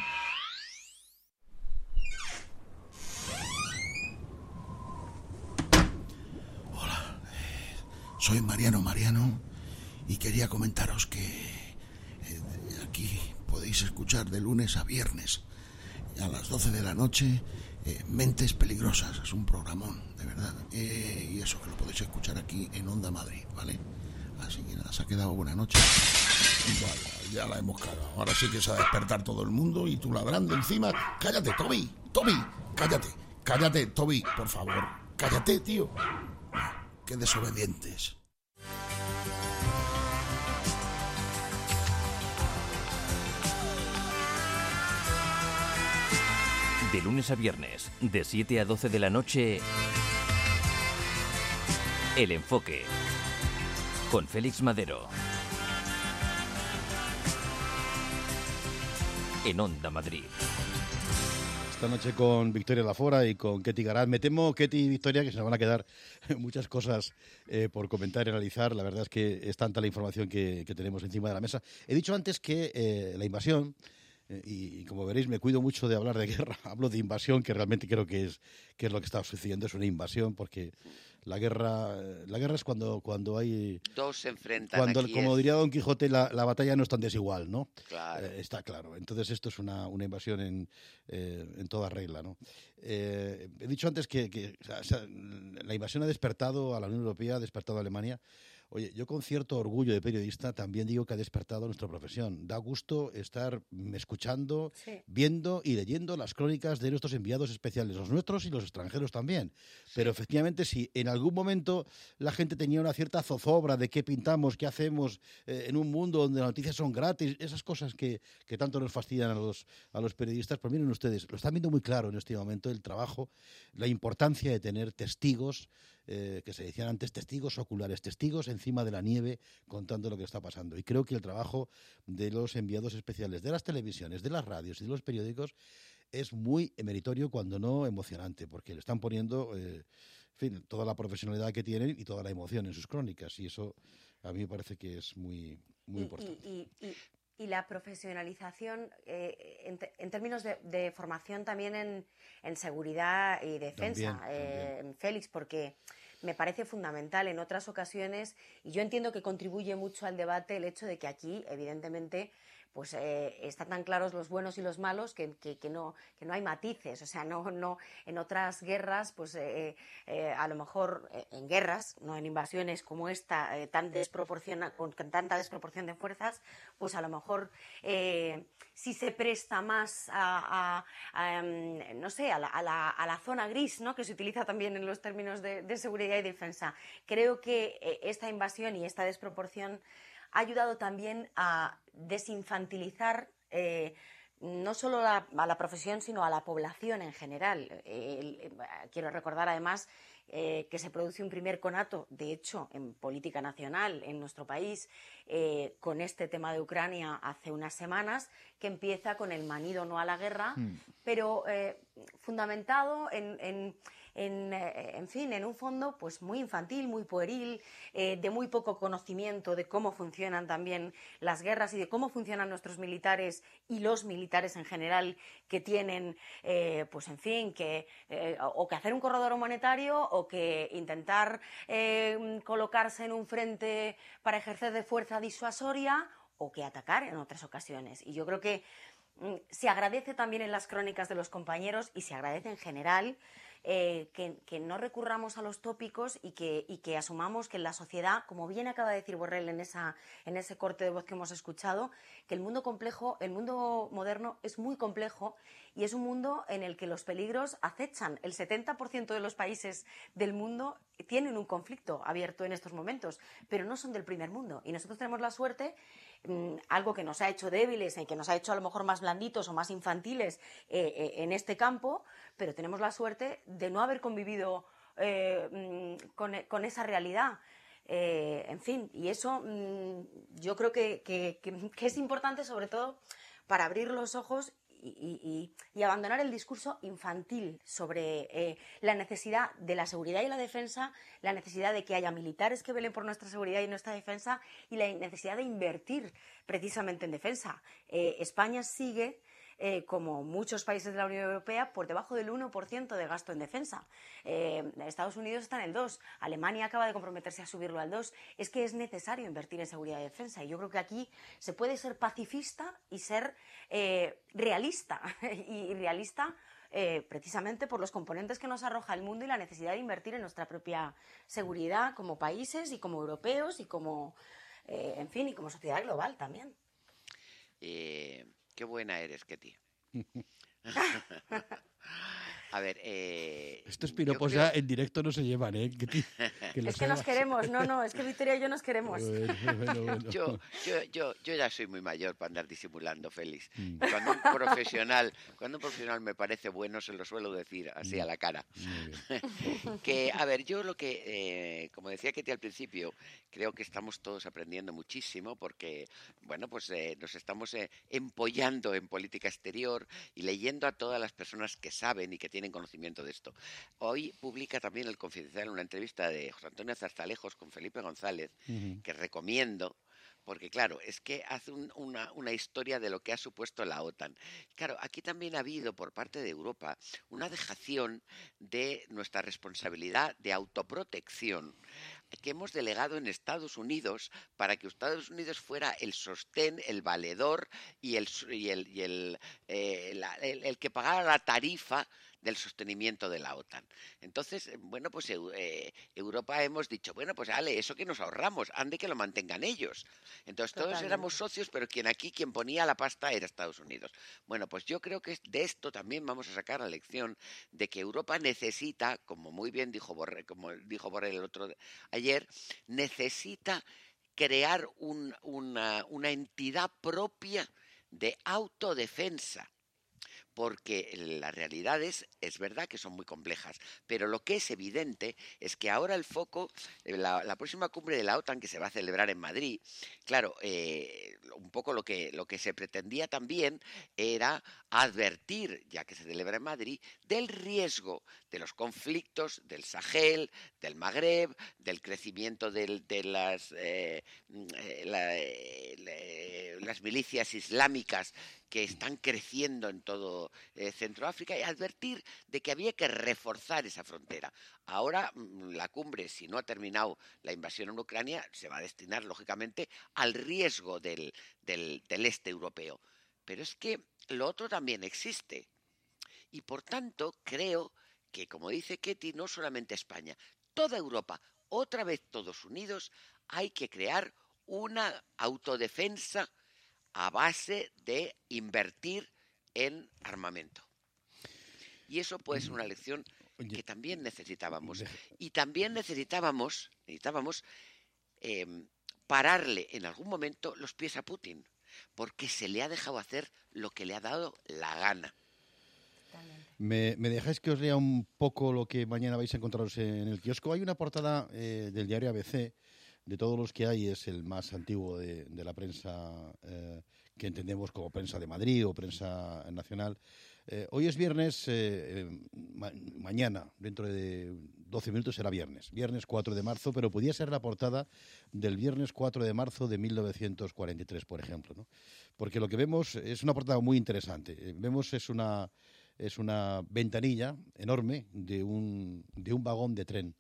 Hola, soy Mariano y quería comentaros que aquí podéis escuchar de lunes a viernes a las 12 de la noche Mentes Peligrosas. Es un programón, de verdad. Y eso que lo podéis escuchar aquí en Onda Madrid, ¿vale? Así que nada, se ha quedado buena noche. Vale, ya la hemos cagado. Ahora sí que se va a despertar todo el mundo y tú ladrando encima. ¡Cállate, Toby! ¡Cállate, Toby! Por favor, cállate, tío. ¡Qué desobedientes! De lunes a viernes, de 7 a 12 de la noche, El Enfoque, con Félix Madero. En Onda Madrid. Esta noche con Victoria Lafora y con Ketty Garat. Me temo, Ketty y Victoria, que se nos van a quedar muchas cosas por comentar y analizar. La verdad es que es tanta la información que tenemos encima de la mesa. He dicho antes que la invasión, y como veréis me cuido mucho de hablar de guerra, hablo de invasión, que realmente creo que es lo que está sucediendo, es una invasión, porque la guerra es cuando hay... Dos se enfrentan aquí. Como diría Don Quijote, la batalla no es tan desigual, ¿no? Claro. Está claro. Entonces esto es una invasión en toda regla, ¿no? He dicho antes que la invasión ha despertado a la Unión Europea, ha despertado a Alemania. Oye, yo con cierto orgullo de periodista también digo que ha despertado nuestra profesión. Da gusto estar escuchando, viendo y leyendo las crónicas de nuestros enviados especiales, los nuestros y los extranjeros también. Sí. Pero efectivamente, si en algún momento la gente tenía una cierta zozobra de qué pintamos, qué hacemos en un mundo donde las noticias son gratis, esas cosas que tanto nos fastidian a los periodistas, pues miren ustedes, lo están viendo muy claro en este momento el trabajo, la importancia de tener testigos, que se decían antes, testigos oculares, testigos encima de la nieve contando lo que está pasando. Y creo que el trabajo de los enviados especiales de las televisiones, de las radios y de los periódicos es muy meritorio, cuando no emocionante, porque le están poniendo en fin, toda la profesionalidad que tienen y toda la emoción en sus crónicas, y eso a mí me parece que es muy, muy importante. Y la profesionalización en términos de formación también en seguridad y defensa, también. Félix, porque me parece fundamental en otras ocasiones, y yo entiendo que contribuye mucho al debate el hecho de que aquí, evidentemente, pues están tan claros los buenos y los malos que no hay matices. O sea, no en otras guerras, pues a lo mejor en guerras, no en invasiones como esta, con tanta desproporción de fuerzas, pues a lo mejor sí se presta más no sé, a la zona gris, ¿no?, que se utiliza también en los términos de seguridad y defensa. Creo que esta invasión y esta desproporción ha ayudado también a desinfantilizar no solo a la profesión, sino a la población en general. Quiero recordar, además, que se produce un primer conato, de hecho, en política nacional en nuestro país, con este tema de Ucrania hace unas semanas, que empieza con el manido no a la guerra, pero fundamentado en fin, en un fondo pues muy infantil, muy pueril, de muy poco conocimiento de cómo funcionan también las guerras y de cómo funcionan nuestros militares y los militares en general, que tienen, pues en fin, o que hacer un corredor humanitario, o que intentar colocarse en un frente para ejercer de fuerza disuasoria, o que atacar en otras ocasiones. Y yo creo que se agradece también en las crónicas de los compañeros, y se agradece en general, que no recurramos a los tópicos y que asumamos que en la sociedad, como bien acaba de decir Borrell en ese corte de voz que hemos escuchado, que el mundo moderno es muy complejo, y es un mundo en el que los peligros acechan. El 70% de los países del mundo tienen un conflicto abierto en estos momentos, pero no son del primer mundo, y nosotros tenemos la suerte, algo que nos ha hecho débiles y que nos ha hecho a lo mejor más blanditos o más infantiles en este campo, pero tenemos la suerte de no haber convivido con esa realidad. En fin, y eso yo creo que es importante, sobre todo para abrir los ojos y abandonar el discurso infantil sobre la necesidad de la seguridad y la defensa, la necesidad de que haya militares que velen por nuestra seguridad y nuestra defensa, y la necesidad de invertir precisamente en defensa. España sigue, como muchos países de la Unión Europea, por debajo del 1% de gasto en defensa. Estados Unidos está en el 2%, Alemania acaba de comprometerse a subirlo al 2%. Es que es necesario invertir en seguridad y defensa, y yo creo que aquí se puede ser pacifista y ser realista, y realista precisamente por los componentes que nos arroja el mundo y la necesidad de invertir en nuestra propia seguridad como países y como europeos y como, en fin, y como sociedad global también. Qué buena eres, Ketty. A ver, estos piropos ya en directo no se llevan, ¿eh? Es que nos queremos, no, es que Victoria y yo nos queremos. Bueno. Yo ya soy muy mayor para andar disimulando, Félix. Cuando un profesional me parece bueno, se lo suelo decir así a la cara. Que, a ver, yo lo que, como decía Ketty al principio, creo que estamos todos aprendiendo muchísimo porque, bueno, pues nos estamos empollando en política exterior y leyendo a todas las personas que saben y que tienen conocimiento de esto. Hoy publica también el Confidencial una entrevista de José Antonio Zarzalejos con Felipe González, que recomiendo, porque claro, es que hace una historia de lo que ha supuesto la OTAN. Claro, aquí también ha habido por parte de Europa una dejación de nuestra responsabilidad de autoprotección que hemos delegado en Estados Unidos para que Estados Unidos fuera el sostén, el valedor y el que pagara la tarifa del sostenimiento de la OTAN. Entonces, bueno, pues Europa hemos dicho, bueno, pues vale, eso que nos ahorramos, ande que lo mantengan ellos. Entonces todos éramos socios, pero quien ponía la pasta era Estados Unidos. Bueno, pues yo creo que de esto también vamos a sacar la lección de que Europa necesita, como muy bien dijo Borrell el otro ayer, necesita crear una entidad propia de autodefensa. Porque las realidades es verdad que son muy complejas, pero lo que es evidente es que ahora el foco, la próxima cumbre de la OTAN que se va a celebrar en Madrid, claro, un poco lo que se pretendía también era advertir, ya que se celebra en Madrid, del riesgo de los conflictos del Sahel, del Magreb, del crecimiento de las milicias islámicas que están creciendo en todo Centroáfrica y advertir de que había que reforzar esa frontera. Ahora la cumbre, si no ha terminado la invasión en Ucrania, se va a destinar lógicamente al riesgo del este europeo. Pero es que lo otro también existe. Y por tanto creo que, como dice Ketty, no solamente España, toda Europa, otra vez todos unidos, hay que crear una autodefensa a base de invertir en armamento. Y eso puede ser una lección que también necesitábamos. Y también necesitábamos pararle en algún momento los pies a Putin, porque se le ha dejado hacer lo que le ha dado la gana. ¿Me dejáis que os lea un poco lo que mañana vais a encontraros en el kiosco? Hay una portada del diario ABC. De todos los que hay, es el más antiguo de la prensa que entendemos como prensa de Madrid o prensa nacional. Hoy es viernes, mañana, dentro de 12 minutos será viernes 4 de marzo, pero podía ser la portada del viernes 4 de marzo de 1943, por ejemplo, ¿no? Porque lo que vemos es una portada muy interesante. Vemos es una ventanilla enorme de un vagón de tren,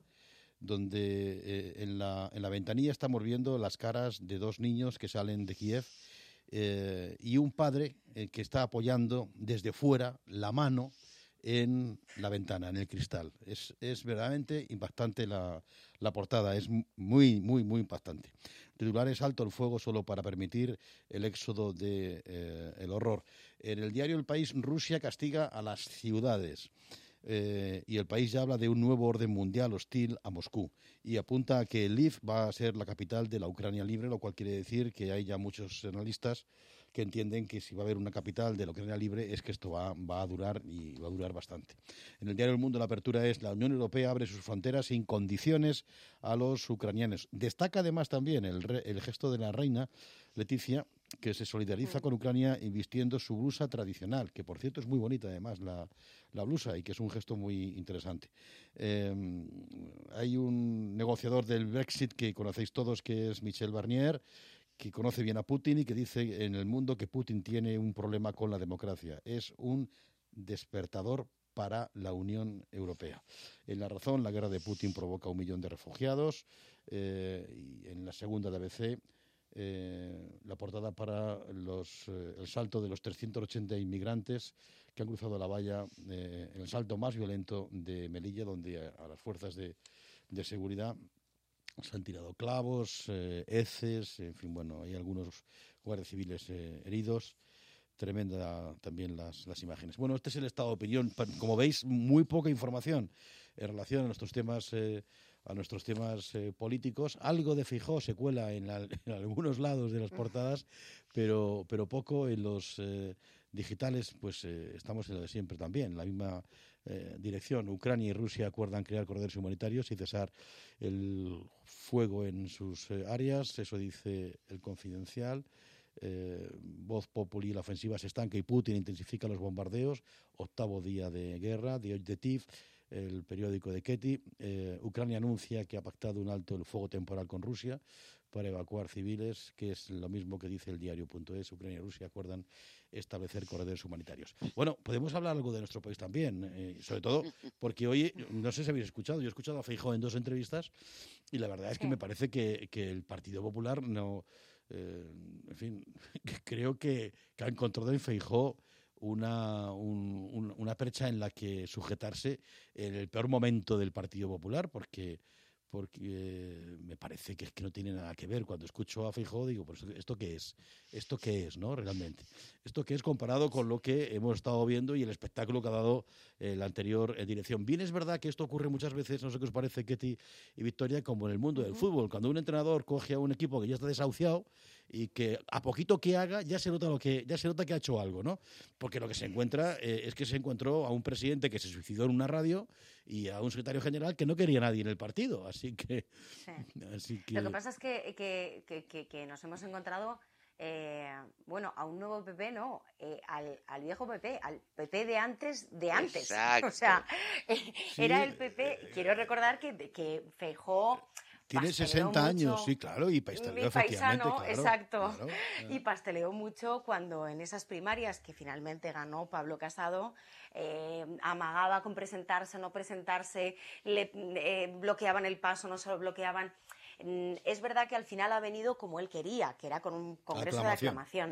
donde en la ventanilla estamos viendo las caras de dos niños que salen de Kiev y un padre que está apoyando desde fuera la mano en la ventana, en el cristal. Es verdaderamente impactante la portada, es muy, muy, muy impactante. Titulares: alto el fuego solo para permitir el éxodo del horror. En el diario El País, Rusia castiga a las ciudades. Y El País ya habla de un nuevo orden mundial hostil a Moscú y apunta a que Lviv va a ser la capital de la Ucrania libre, lo cual quiere decir que hay ya muchos analistas que entienden que si va a haber una capital de la Ucrania libre es que esto va a durar y va a durar bastante. En el diario El Mundo la apertura es: la Unión Europea abre sus fronteras sin condiciones a los ucranianos. Destaca además también el gesto de la reina Leticia, que se solidariza con Ucrania vistiendo su blusa tradicional, que por cierto es muy bonita además la blusa y que es un gesto muy interesante. Hay un negociador del Brexit que conocéis todos, que es Michel Barnier, que conoce bien a Putin y que dice en El Mundo que Putin tiene un problema con la democracia. Es un despertador para la Unión Europea. En La Razón, la guerra de Putin provoca 1 millón de refugiados. Y en la segunda de ABC, la portada para el salto de los 380 inmigrantes que han cruzado la valla, el salto más violento de Melilla, donde a las fuerzas de seguridad se han tirado clavos, heces, en fin, bueno, hay algunos guardias civiles heridos. tremenda también las imágenes. Bueno, este es el estado de opinión. Como veis, muy poca información en relación a nuestros temas políticos. Algo de Feijóo se cuela en algunos lados de las portadas, pero poco en los digitales. Pues estamos en lo de siempre también, en la misma dirección. Ucrania y Rusia acuerdan crear corredores humanitarios y cesar el fuego en sus áreas. Eso dice El Confidencial. Voz Populi, la ofensiva se estanca y Putin intensifica los bombardeos. 8º día de guerra. De TIF, el periódico de Ketty. Ucrania anuncia que ha pactado un alto el fuego temporal con Rusia para evacuar civiles, que es lo mismo que dice el diario.es. Ucrania y Rusia acuerdan establecer corredores humanitarios. Bueno, podemos hablar algo de nuestro país también, sobre todo porque hoy, no sé si habéis escuchado, yo he escuchado a Feijóo en 2 entrevistas y la verdad es que me parece que el Partido Popular no... en fin, creo que ha encontrado en Feijóo una percha en la que sujetarse en el peor momento del Partido Popular, porque me parece que es que no tiene nada que ver. Cuando escucho a Feijóo digo, pues ¿esto qué es, no? Realmente. ¿Esto qué es comparado con lo que hemos estado viendo y el espectáculo que ha dado la anterior dirección? Bien, es verdad que esto ocurre muchas veces, no sé qué os parece, Ketty y Victoria, como en el mundo del fútbol. Cuando un entrenador coge a un equipo que ya está desahuciado y que a poquito que haga ya se nota que ha hecho algo, ¿no? Porque lo que se encuentra es que se encontró a un presidente que se suicidó en una radio y a un secretario general que no quería nadie en el partido, así que... Lo que pasa es que nos hemos encontrado, a un nuevo PP, no, al viejo PP, al PP de antes. Exacto. O sea, era el PP, quiero recordar que Feijóo... Tiene 60 años, sí, claro, y pasteleó, efectivamente, claro. Exacto. Claro. Y pasteleó mucho cuando en esas primarias que finalmente ganó Pablo Casado, amagaba con presentarse, no presentarse, le bloqueaban el paso, no se lo bloqueaban. Es verdad que al final ha venido como él quería, que era con un congreso de aclamación.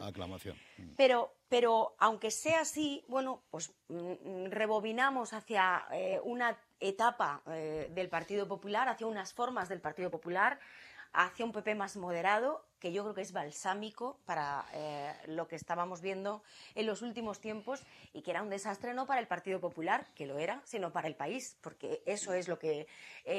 Pero aunque sea así, bueno, pues rebobinamos hacia una etapa del Partido Popular, hacia unas formas del Partido Popular, hacia un PP más moderado, que yo creo que es balsámico para lo que estábamos viendo en los últimos tiempos y que era un desastre no para el Partido Popular, que lo era, sino para el país, porque eso es lo que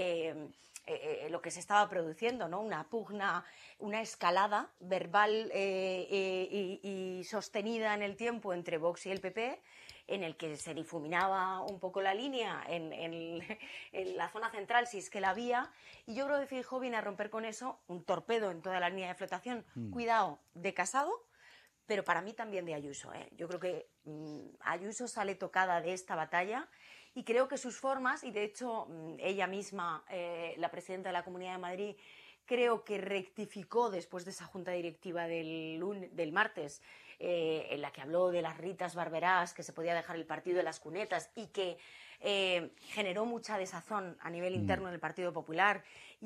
se estaba produciendo, ¿no? Una pugna, una escalada verbal y sostenida en el tiempo entre Vox y el PP, en el que se difuminaba un poco la línea en la zona central, si es que la había, y yo creo que Feijóo viene a romper con eso, un torpedo en toda la línea de flotación, cuidado, de Casado, pero para mí también de Ayuso, ¿eh? Yo creo que Ayuso sale tocada de esta batalla y creo que sus formas, y de hecho ella misma, la presidenta de la Comunidad de Madrid, creo que rectificó después de esa junta directiva del martes, en la que habló de las ritas barberás, que se podía dejar el partido de las cunetas y que generó mucha desazón a nivel interno en el Partido Popular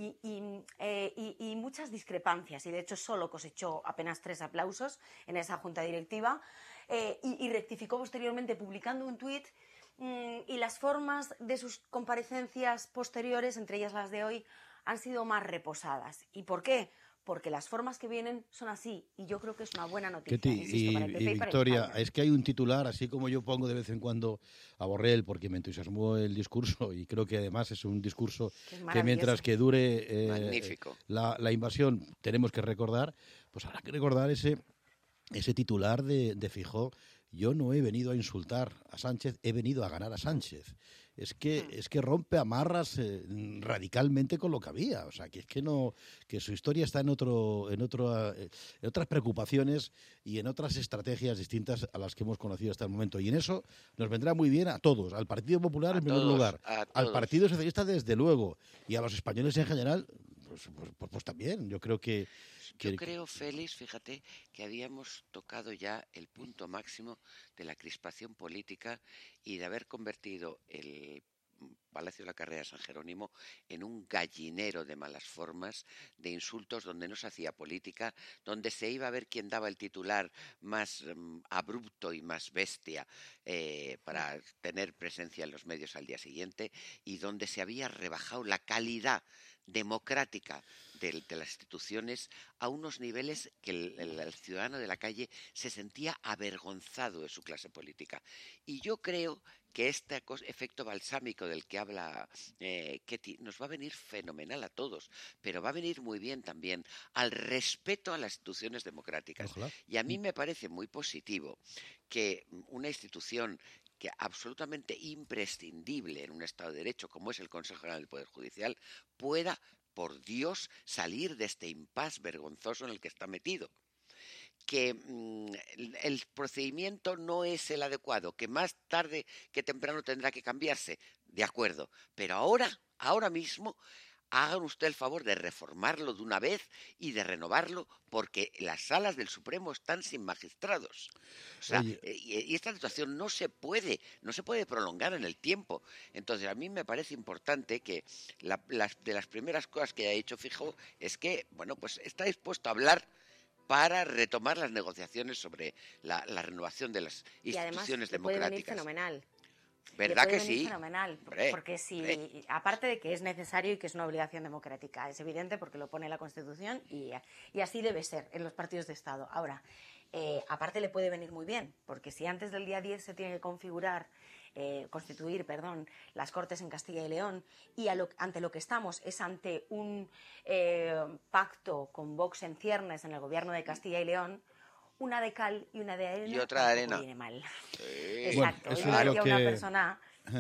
y muchas discrepancias, y de hecho solo cosechó apenas 3 aplausos en esa junta directiva, y rectificó posteriormente publicando un tuit, y las formas de sus comparecencias posteriores, entre ellas las de hoy, han sido más reposadas. ¿Y por qué? Porque las formas que vienen son así, y yo creo que es una buena noticia. Ketty, para el PP y Victoria, es que hay un titular, así como yo pongo de vez en cuando a Borrell, porque me entusiasmó el discurso, y creo que además es un discurso que mientras que dure la invasión tenemos que recordar, pues habrá que recordar ese titular de Feijóo: yo no he venido a insultar a Sánchez, he venido a ganar a Sánchez. Es que rompe amarras radicalmente con lo que había. O sea, que su historia está en otras preocupaciones y en otras estrategias distintas a las que hemos conocido hasta el momento. Y en eso nos vendrá muy bien a todos, al Partido Popular en primer lugar, al Partido Socialista desde luego, y a los españoles en general, pues también. Yo creo que... Yo creo, Félix, fíjate, que habíamos tocado ya el punto máximo de la crispación política y de haber convertido el Palacio de la Carrera de San Jerónimo en un gallinero de malas formas, de insultos, donde no se hacía política, donde se iba a ver quién daba el titular más abrupto y más bestia para tener presencia en los medios al día siguiente, y donde se había rebajado la calidad democrática de las instituciones a unos niveles que el ciudadano de la calle se sentía avergonzado de su clase política. Y yo creo que este efecto balsámico del que habla Ketty nos va a venir fenomenal a todos, pero va a venir muy bien también al respeto a las instituciones democráticas. Ojalá. Y a mí me parece muy positivo que una institución que absolutamente imprescindible en un Estado de Derecho, como es el Consejo General del Poder Judicial, pueda, por Dios, salir de este impasse vergonzoso en el que está metido. Que el procedimiento no es el adecuado, que más tarde que temprano tendrá que cambiarse, de acuerdo, pero ahora mismo, hagan usted el favor de reformarlo de una vez y de renovarlo, porque las salas del Supremo están sin magistrados. O sea, y esta situación no se puede prolongar en el tiempo. Entonces, a mí me parece importante que de las primeras cosas que ha hecho Feijóo es que, bueno, pues está dispuesto a hablar para retomar las negociaciones sobre la renovación de las instituciones democráticas. Puede venir fenomenal. ¿Verdad que sí? Fenomenal, porque si, aparte de que es necesario y que es una obligación democrática, es evidente porque lo pone la Constitución y así debe ser en los partidos de Estado. Ahora, aparte le puede venir muy bien, porque si antes del día 10 se tiene que constituir las Cortes en Castilla y León, y ante lo que estamos es ante un pacto con Vox en ciernes en el gobierno de Castilla y León, una de cal y una de arena. Y otra de arena. Viene mal. Sí. Exacto. Bueno, yo decía una persona,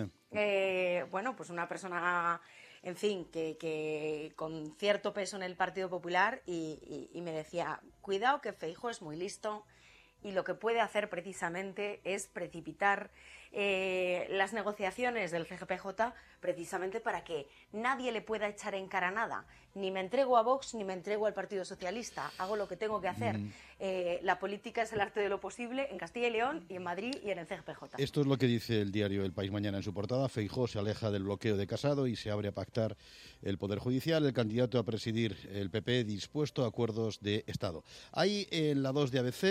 pues una persona, en fin, que con cierto peso en el Partido Popular y me decía, cuidado que Feijóo es muy listo y lo que puede hacer precisamente es precipitar las negociaciones del CGPJ precisamente para que nadie le pueda echar en cara nada. Ni me entrego a Vox ni me entrego al Partido Socialista. Hago lo que tengo que hacer. La política es el arte de lo posible en Castilla y León y en Madrid y en el CGPJ. Esto es lo que dice el diario El País mañana en su portada. Feijóo se aleja del bloqueo de Casado y se abre a pactar el Poder Judicial. El candidato a presidir el PP dispuesto a acuerdos de Estado. Hay en la 2 de ABC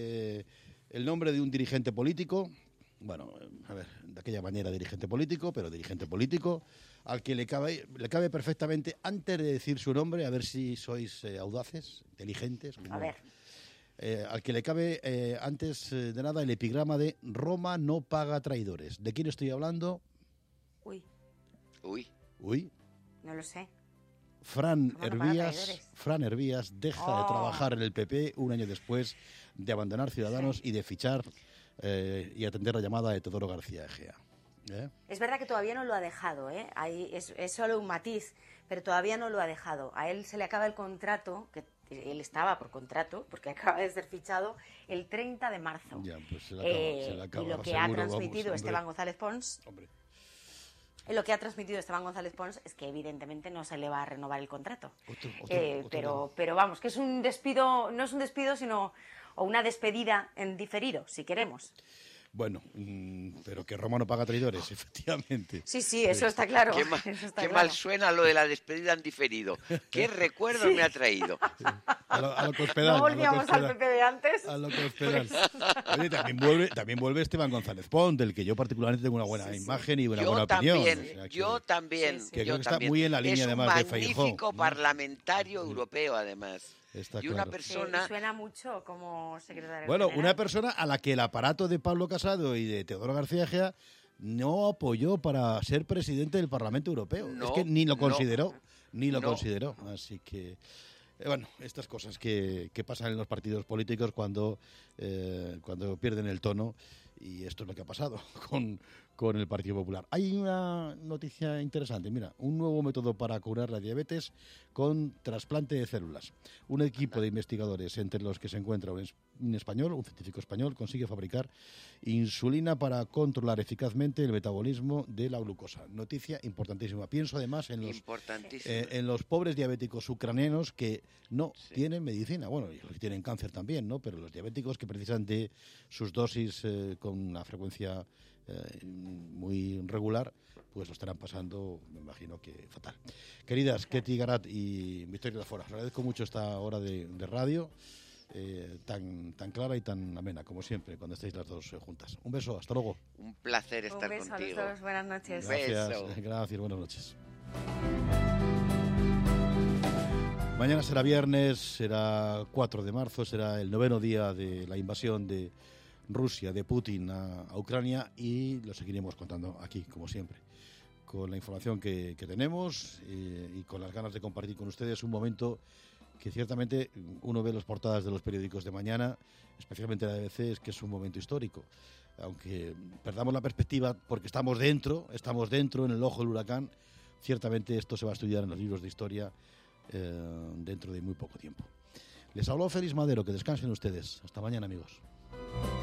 el nombre de un dirigente político. Bueno, a ver, de aquella manera dirigente político, pero dirigente político, al que le cabe perfectamente, antes de decir su nombre, a ver si sois audaces, inteligentes. A ver. Al que le cabe, antes de nada, el epigrama de Roma no paga traidores. ¿De quién estoy hablando? Uy. No lo sé. Fran Hervías deja de trabajar en el PP un año después de abandonar Ciudadanos y de fichar y atender la llamada de Teodoro García Egea. Es verdad que todavía no lo ha dejado, Ahí es solo un matiz, pero todavía no lo ha dejado. A él se le acaba el contrato, que él estaba por contrato, porque acaba de ser fichado el 30 de marzo. Ya, pues se le acaba, y lo que seguro, ha transmitido vamos, Esteban González Pons... Lo que ha transmitido Esteban González Pons es que evidentemente no se le va a renovar el contrato. Pero vamos, que es un despido, no es un despido, sino una despedida en diferido, si queremos. Bueno, pero que Roma no paga traidores, efectivamente. Sí, eso está claro. Qué mal suena lo de la despedida en diferido. ¿Qué recuerdo me ha traído? A lo que esperan. No volvíamos al PP de antes. A lo que esperan. Oye, también vuelve Esteban González Pons, del que yo particularmente tengo una buena imagen y una buena opinión. Yo también. Que creo que está muy en la línea, además, de Feijóo. Es un magnífico parlamentario europeo, además. Está y una persona... suena mucho como secretario Bueno, general. una persona a la que el aparato de Pablo Casado y de Teodoro García Egea no apoyó para ser presidente del Parlamento Europeo. Es que ni lo consideró, consideró. Así que, bueno, estas cosas que pasan en los partidos políticos cuando pierden el tono, y esto es lo que ha pasado con el Partido Popular. Hay una noticia interesante, mira, un nuevo método para curar la diabetes con trasplante de células. Un equipo de investigadores, entre los que se encuentra un científico español, consigue fabricar insulina para controlar eficazmente el metabolismo de la glucosa. Noticia importantísima. Pienso además en los pobres diabéticos ucranianos que no tienen medicina. Bueno, los que tienen cáncer también, ¿no? Pero los diabéticos que precisan de sus dosis con una frecuencia muy regular, pues lo estarán pasando, me imagino que fatal. Queridas Ketty Garat y Victoria Lafora, os agradezco mucho esta hora de radio tan clara y tan amena, como siempre, cuando estáis las dos juntas. Un beso, hasta luego. Un placer estar contigo. Un beso a los dos, buenas noches. Gracias, buenas noches. Mañana será viernes, será 4 de marzo, será el 9º día de la invasión de Rusia, de Putin a Ucrania, y lo seguiremos contando aquí, como siempre, con la información que tenemos y con las ganas de compartir con ustedes un momento que ciertamente uno ve las portadas de los periódicos de mañana, especialmente la BBC, es que es un momento histórico. Aunque perdamos la perspectiva porque estamos dentro en el ojo del huracán, ciertamente esto se va a estudiar en los libros de historia dentro de muy poco tiempo. Les habló Félix Madero, que descansen ustedes. Hasta mañana, amigos.